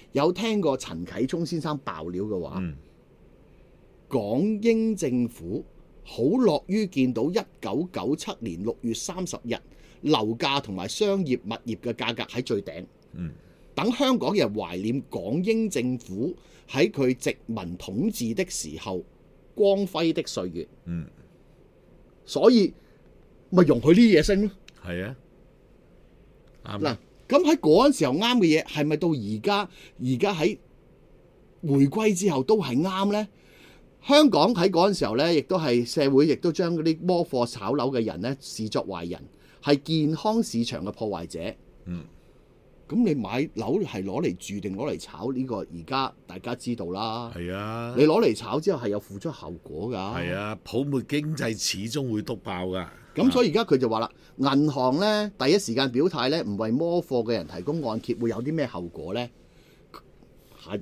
有聽過陳啟聰先生爆料嘅話， 嗯、 港英政府好樂於見到一九九七年六月三十日樓價同埋商業物業嘅價格喺最頂。 嗯， 等香港人懷念港英政府喺佢殖民統治的時候光輝的歲月。 嗯， 所以咪容許呢啲嘢升咯。 係啊，啱。 嗱，咁喺嗰陣時候啱嘅嘢，係咪到而家而家喺回歸之後都係啱呢？香港喺嗰陣時候呢，亦都係社會，亦都將嗰啲摸貨炒樓嘅人呢視作壞人，係健康市場嘅破壞者。 嗯。 咁你買樓係攞嚟住定攞嚟炒呢個？而家大家知道啦。 係啊。 你攞嚟炒之後係有付出後果㗎。 係啊，泡沫經濟始終會篤爆㗎。 咁所以而家佢就話啦，銀行咧第一時間表態咧，唔為摸貨嘅人提供按揭，會有啲咩後果咧？係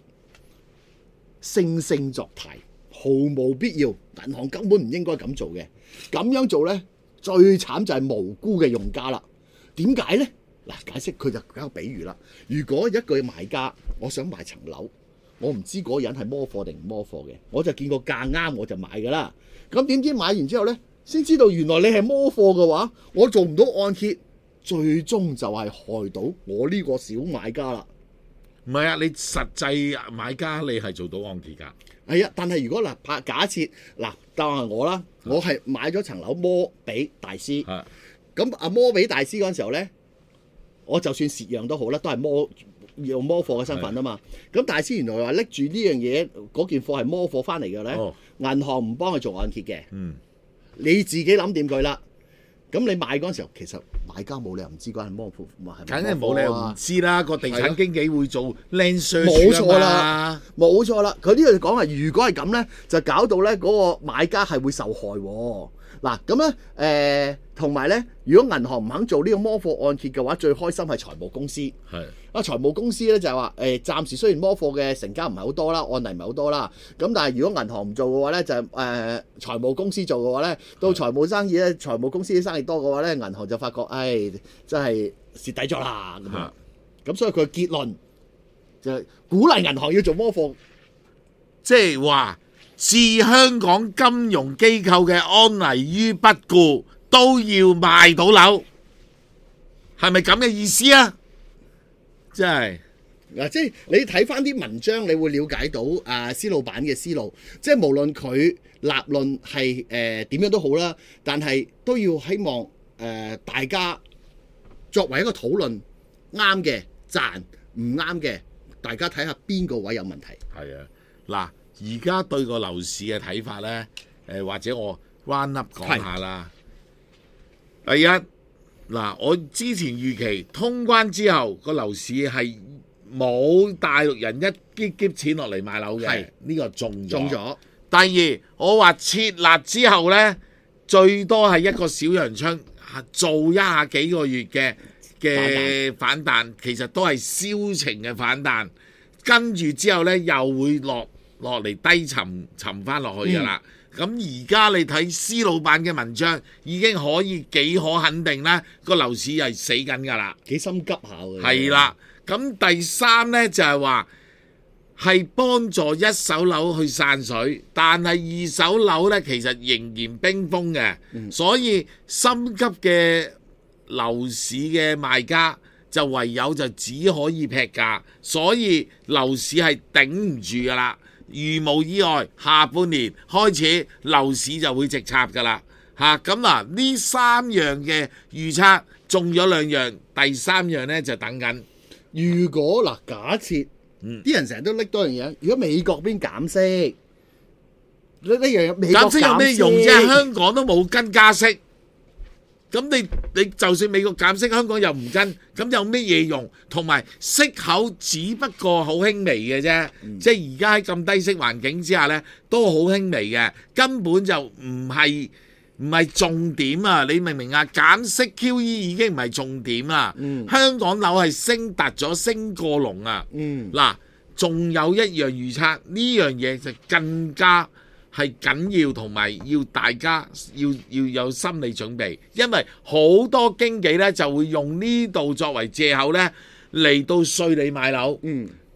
惺惺作態，毫無必要。銀行根本唔應該咁做嘅。咁樣做咧，最慘就係無辜嘅用家啦。點解咧？嗱，解釋佢就搞個比喻啦。如果一個買家，我想買層樓，我唔知嗰個人係摸貨定唔摸貨嘅，我就見個價啱我就買㗎啦。咁點知買完之後咧，先知道原來你係摸貨嘅話，我做唔到按揭，最終就係害到我呢個小買家啦。 唔係啊，你實際買家你係做到按揭㗎。 係啊，但係如果嗱，拍假設嗱，當係我啦，我係買咗層樓摸俾大師，咁阿摸俾大師嗰陣時候咧，我就算蝕讓都好啦，都係摸用摸貨嘅身份啊嘛。咁大師原來話拎住呢樣嘢，嗰件貨係摸貨翻嚟嘅咧， 哦、 銀行唔幫佢做按揭嘅。 嗯， 你自己諗掂佢啦。咁你買嗰陣時候，其實買家冇理由唔知嗰係摸貨，係梗係冇理由唔知啦。個地產經紀會做 land search 冇錯啦，冇錯啦。佢呢度講係，如果係咁咧，就搞到咧嗰個買家係會受害喎。嗱，咁咧誒，同埋咧，如果銀行唔肯做呢個摸貨按揭嘅話，最開心係財務公司。係啊，財務公司咧就係話誒，暫時雖然摸貨嘅成交唔係好多啦，案例唔係好多啦，咁但係如果銀行唔做嘅話咧，就係誒財務公司做嘅話咧，到財務生意咧，財務公司啲生意多嘅話咧，銀行就發覺誒、哎、真係蝕底咗啦咁樣。咁所以佢嘅結論就係鼓勵銀行要做摸貨， 即係話。置香港金融機構嘅安危於不顧，都要賣到樓，係咪咁嘅意思啊？真係嗱，即係你睇翻啲文章，你會了解到啊，施老闆嘅思路。即係無論佢立論係誒點樣都好啦，但係都要希望誒、呃、大家作為一個討論，啱嘅讚，唔啱嘅大家睇下邊個位有問題。 係啊，嗱。而家對個樓市嘅睇法呢，誒或者我 round up 講下啦。第一，嗱，我之前預期通關之後個樓市係冇大陸人一擊擊錢落嚟買樓嘅，呢個中咗。中咗。第二，我話設立之後呢，最多係一個小陽春，做一下幾個月嘅嘅反彈，其實都係銷情嘅反彈，跟住之後呢，又會落。落嚟低沉沉翻落去㗎啦，咁而家你睇施老闆嘅文章，已經可以幾可肯定啦，個樓市係死緊㗎啦， 幾心急下嘅。 係啦，咁第三呢，就係話係幫助一手樓去散水，但係二手樓呢，其實仍然冰封嘅，嗯、所以心急嘅樓市嘅賣家就唯有就只可以劈價，所以樓市係頂唔住㗎啦。如無意外，下半年開始樓市就會直插㗎啦，嚇咁嗱呢三樣嘅預測中咗兩樣，第三樣呢就等緊。 如果嗱假設，啲、嗯、人成日都拎多樣嘢，如果美國邊減息，呢呢樣美國減息有咩用啫？香港都冇跟加息。咁你你就算美國減息，香港又唔跟，咁有咩嘢用？同埋息口只不過好輕微嘅啫，嗯、即係而家喺咁低息環境之下呢，都好輕微嘅，根本就唔係唔係重點啊！你明唔明啊？減息 Q E 已經唔係重點啦，嗯、香港樓係升達咗升過龍啊！嗱、嗯，仲有一樣預測，呢樣嘢就更加係緊要，同埋要大家要要有心理準備，因為好多經紀咧就會用呢度作為藉口咧嚟到稅你買樓。嗯，嗱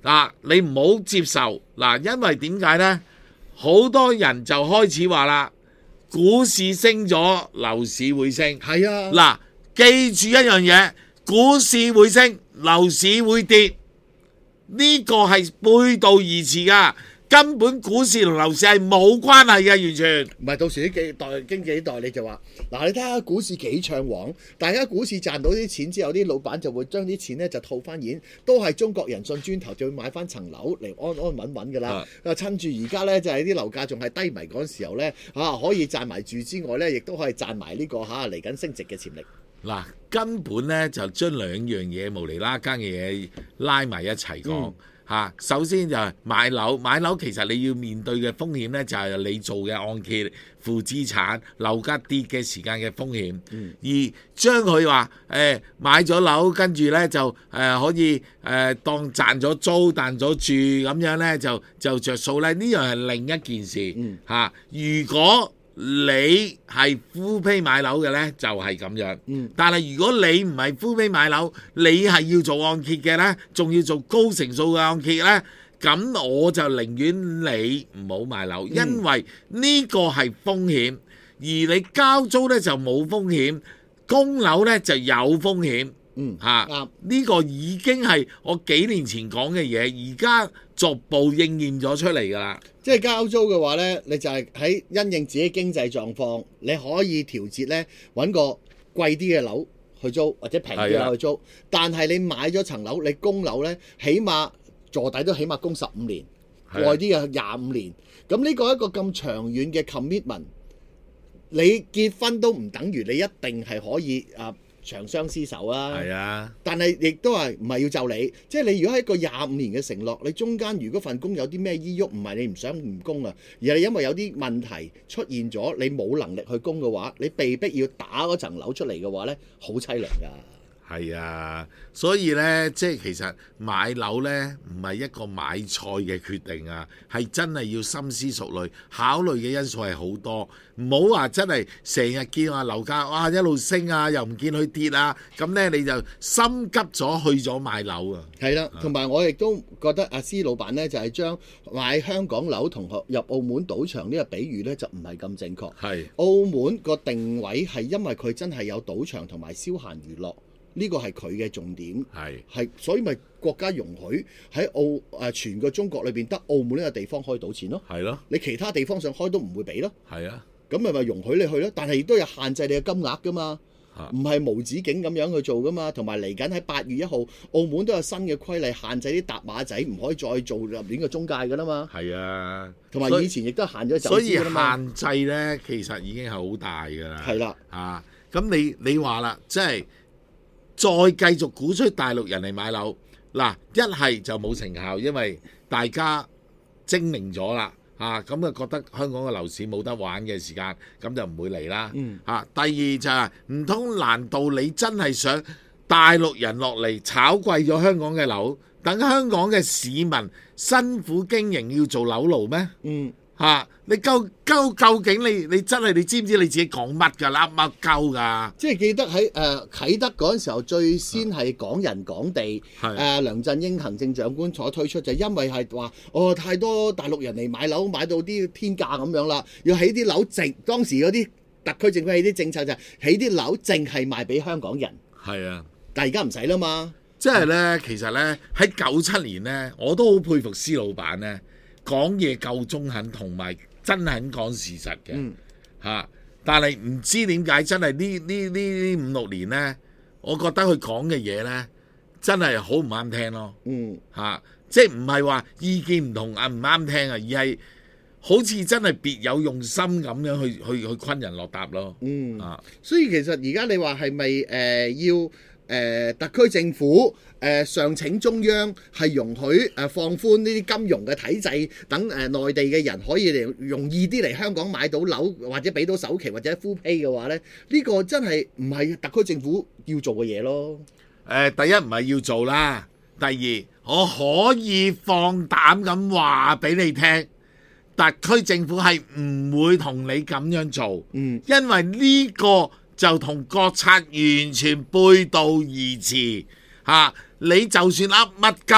嗱，你唔好接受嗱，因為點解呢？好多人就開始話啦，股市升咗，樓市會升。 係啊， 嗱，記住一樣嘢，股市會升，樓市會跌，呢個係背道而馳噶。根本股市同樓市係冇關係嘅，完全唔係。到時啲幾代經紀代理就話：嗱，你睇下股市幾暢旺，大家股市賺到啲錢之後，啲老闆就會將啲錢咧就套翻現，都係中國人信磚頭，就會買翻層樓嚟安安穩穩㗎啦。啊，趁住而家咧就係啲樓價仲係低迷嗰陣時候咧，啊可以賺埋住之外咧，亦都可以賺埋呢個嚇嚟緊升值嘅潛力。 嗱，根本咧就將兩樣嘢無厘啦更嘅嘢拉埋一齊講。嗯嚇，首先就係買樓，買樓其實你要面對嘅風險咧，就係你做嘅按揭、負資產、樓價跌嘅時間嘅風險。嗯、而將佢話誒買咗樓，跟住咧就誒、呃、可以誒、呃、當賺咗租、賺咗住咁樣咧，就就著數咧。呢樣係另一件事嚇、嗯啊。如果你係 full pay 買樓嘅呢，就係、是、咁樣。嗯、但係如果你唔係 full pay 買樓，你係要做按揭嘅呢，仲要做高成數嘅按揭呢，咁我就寧願你唔好買樓，嗯、因為呢個係風險，而你交租呢就冇風險，供樓呢就有風險。嗯，嚇，呢個已經係我幾年前講嘅嘢，而家逐步應驗咗出嚟㗎啦。 即係交租嘅話呢，你就係喺因應自己經濟狀況，你可以調節呢，揾個貴啲嘅樓去租，或者平啲嘅樓去租。的但係你買咗層樓，你供樓呢，起碼坐底都起碼供十五年，耐啲嘅廿五年。咁呢個一個咁長遠嘅 commitment， 你結婚都唔等於你一定係可以啊。長相廝守啊！係啊，但係亦都係唔係要就你，即係你如果係一個廿五年嘅承諾，你中間如果份工有啲咩依鬱，唔係你唔想唔供啊，而係因為有啲問題出現咗，你冇能力去供嘅話，你被逼要打嗰層樓出嚟嘅話呢，好凄涼㗎。 係啊，所以呢，即係其實買樓呢，唔係一個買菜嘅決定啊，係真係要深思熟慮，考慮嘅因素係好多，唔好話真係成日見話樓價哇一路升啊，又唔見佢跌啊，咁呢，你就心急咗去咗買樓啊。 係啦，同埋我亦都覺得阿施老闆呢，就係將買香港樓同入澳門賭場呢個比喻呢，就唔係咁正確。係澳門個定位係因為佢真係有賭場同埋消閒娛樂。呢個係佢嘅重點，係係，所以咪國家容許喺澳誒、呃、全個中國裏邊得澳門呢個地方可以賭錢咯，係咯，你其他地方想開都唔會俾咯，係啊，咁咪咪容許你去咯，但係亦都有限制你嘅金額噶嘛，唔係無止境咁樣去做噶嘛，同埋嚟緊喺八月一號，澳門都有新嘅規例，限制啲搭馬仔唔可以再做入面嘅中介噶啦嘛，係啊，同埋以前亦都限咗走資㗎嘛， 所以限制咧其實已經係好大㗎啦，係啦，啊，咁你你話啦，即係。再繼續鼓吹大陸人嚟買樓，嗱一係就冇成效，因為大家精明咗啦，嚇咁啊覺得香港嘅樓市冇得玩嘅時間，咁就唔會嚟啦。嚇、嗯啊，第二就係唔通難道你真係想大陸人落嚟炒貴咗香港嘅樓，等香港嘅市民辛苦經營要做樓奴咩？嗯。嚇、啊！你究究究竟你你真係你知唔知你自己講乜㗎？噏乜鳩㗎？ 即係記得喺誒、呃、啟德嗰陣時候，最先係港人港地，誒、呃、梁振英行政長官所推出，就因為係話哦太多大陸人嚟買樓，買到啲天價咁樣啦，要起啲樓淨。當時嗰啲特區政府起啲政策就係起啲樓淨係賣俾香港人。係啊，但係而家唔使啦嘛。 即係咧，其實咧喺九七年咧，我都好佩服施老闆咧。講嘢夠中肯，同埋真係肯講事實嘅嚇、嗯啊。但係唔知點解真係呢呢呢五六年呢，我覺得佢講嘅嘢呢，真係好唔啱聽咯。嗯嚇、啊，即係唔係話意見唔同啊唔啱聽啊，而係好似真係別有用心咁樣去去去昆人落搭咯。嗯啊， 所以其實而家你話係咪誒要？誒、呃、特區政府誒上、呃、請中央係容許誒、呃、放寬呢啲金融嘅體制，等誒、呃、內地嘅人可以嚟容易啲嚟香港買到樓，或者俾到首期或者 full pay 嘅話咧，呢、呢個真係唔係特區政府要做嘅嘢咯。誒、 呃，第一唔係要做啦，第二我可以放膽咁話俾你聽，特區政府係唔會同你咁樣做，嗯，因為呢個就同國策完全背道而馳嚇、啊。你就算噏乜鳩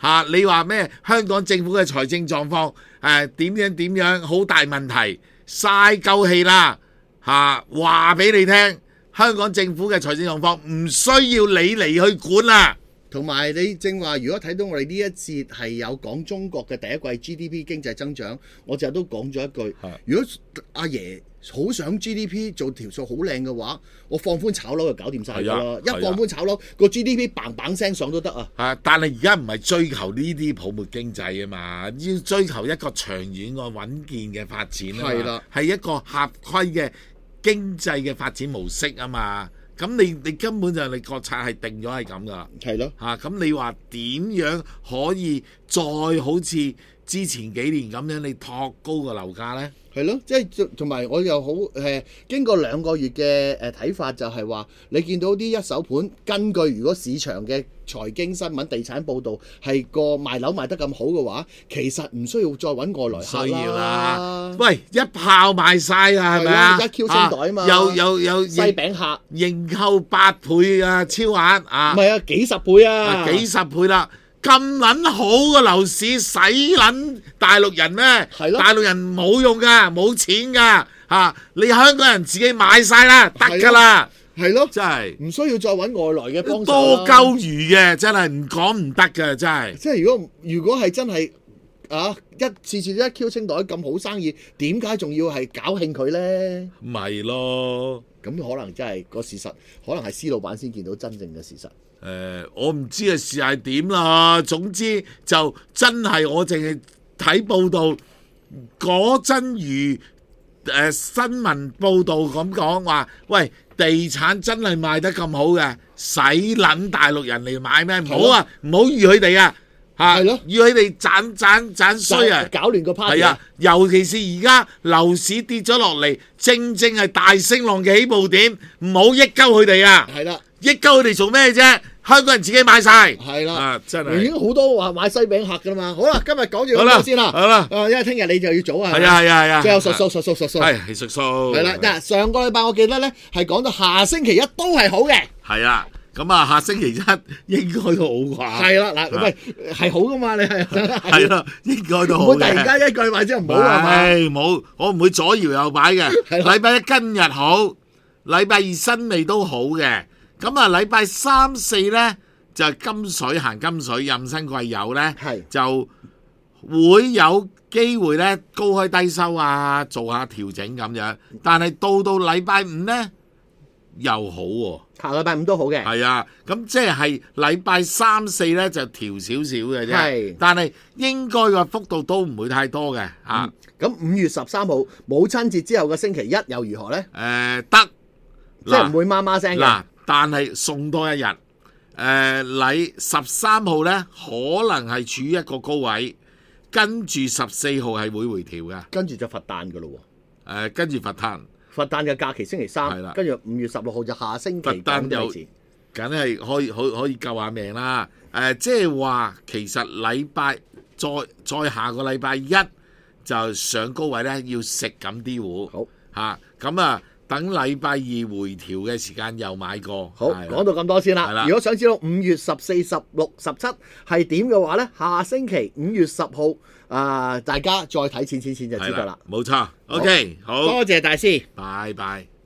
嚇、啊，你話咩？香港政府嘅財政狀況誒點樣點樣好大問題，嘥夠氣啦嚇！話俾你聽，香港政府嘅財政狀況唔需要你嚟去管啦。 同埋你正話，如果睇到我哋呢一節係有講中國嘅第一季 G D P 經濟增長，我就都講咗一句，如果阿爺好想 G D P 做條數好靚嘅話，我放寬炒樓就搞掂晒㗎啦。一放寬炒樓，個 G D P 砰砰聲上都得啊。 係，但係而家唔係追求呢啲泡沫經濟啊嘛，要追求一個長遠個穩健嘅發展啊嘛。係啦，係一個合規嘅經濟嘅發展模式啊嘛。咁你你根本就係你國策係定咗係咁噶， 係咯嚇。咁你話點樣可以再好似之前幾年咁樣你托高個樓價呢？ 係咯，即係同埋我又好誒，經過兩個月嘅誒睇法，就係話你見到啲一手盤，根據如果市場嘅財經新聞、地產報導係個賣樓賣得咁好嘅話，其實唔需要再揾外來客啦。需要啦， 喂，一炮賣晒啊，係咪啊？ 一 Q 清袋啊嘛， 有有有西餅客認購八倍啊，超額啊， 唔係啊，幾十倍啊， 幾十倍啦。咁撚好嘅樓市，使撚大陸人咩？係咯，大陸人冇用噶，冇錢噶嚇，你香港人自己買晒啦，得㗎啦， 係咯， 真係唔需要再揾外來嘅幫手。 多鳩餘嘅，真係唔講唔得嘅，真係。 即係如果如果係真係啊，一次次都一 Q 清袋咁好生意，點解仲要係搞興佢咧？ 咪咯， 咁可能真係個事實，可能係施老闆先見到真正嘅事實。 誒、呃，我唔知嘅事係點啦。總之就真係我淨係睇報道，果真如誒、呃、新聞報道咁講話，喂，地產真係賣得咁好嘅，使撚大陸人嚟買咩？唔好啊，唔好預佢哋啊！嚇，係咯，預佢哋賺賺賺衰啊！ 搞亂個 party 係啊，尤其是而家樓市跌咗落嚟，正正係大升浪嘅起步點，唔好益鳩佢哋啊！ 係啦， 益鳩佢哋做咩啫？香港人自己買晒，係啦，啊，真係已經好多話買西餅客噶啦嘛。好啦，今日講住咁多先啦。 好啦， 啊，因為聽日你就要早啊。 係啊係啊係啊。 最後述數述數述數。 係係述數。 係啦，嗱，上個禮拜我記得咧係講到下星期一都係好嘅。 係啊，咁啊下星期一應該都好啩。係啦，嗱，喂，係好噶嘛？你係係啦，應該都好嘅。 唔會突然間一個禮拜之後唔好係嘛？ 係冇，我唔會左搖右擺嘅。禮拜一今日好，禮拜二新味都好嘅。咁啊，禮拜三四咧就金水行金水，任新貴友咧就會有機會咧高開低收啊，做下調整咁樣。但係到到禮拜五咧又好喎、啊， 下禮拜五都好嘅。 係啊，咁即係禮拜三四咧就調少少嘅啫。係，但係應該個幅度都唔會太多嘅嚇。 咁五月十三號母親節之後嘅星期一又如何咧？ 誒得， 即係唔會媽媽聲嘅。 但係送多一日，誒、呃，禮十三號咧可能係處於一個高位，跟住十四號係會回調嘅， 跟住就佛誕噶咯喎。誒、 呃，跟住佛誕， 佛誕嘅假期星期三，係啦，跟住五月十六號就下星期佛誕又梗係可以可可以救下命啦。誒、呃，即係話其實禮拜再再下個禮拜一就上高位咧，要食緊啲糊。好嚇，咁啊。等禮拜二回調嘅時間又買過。 好，講到咁多先啦。如果想知道五月十四、十六、十七係點嘅話咧，下星期五月十號啊，大家再睇錢錢錢就知道啦。 冇錯。OK，好， 多謝大師， 拜拜。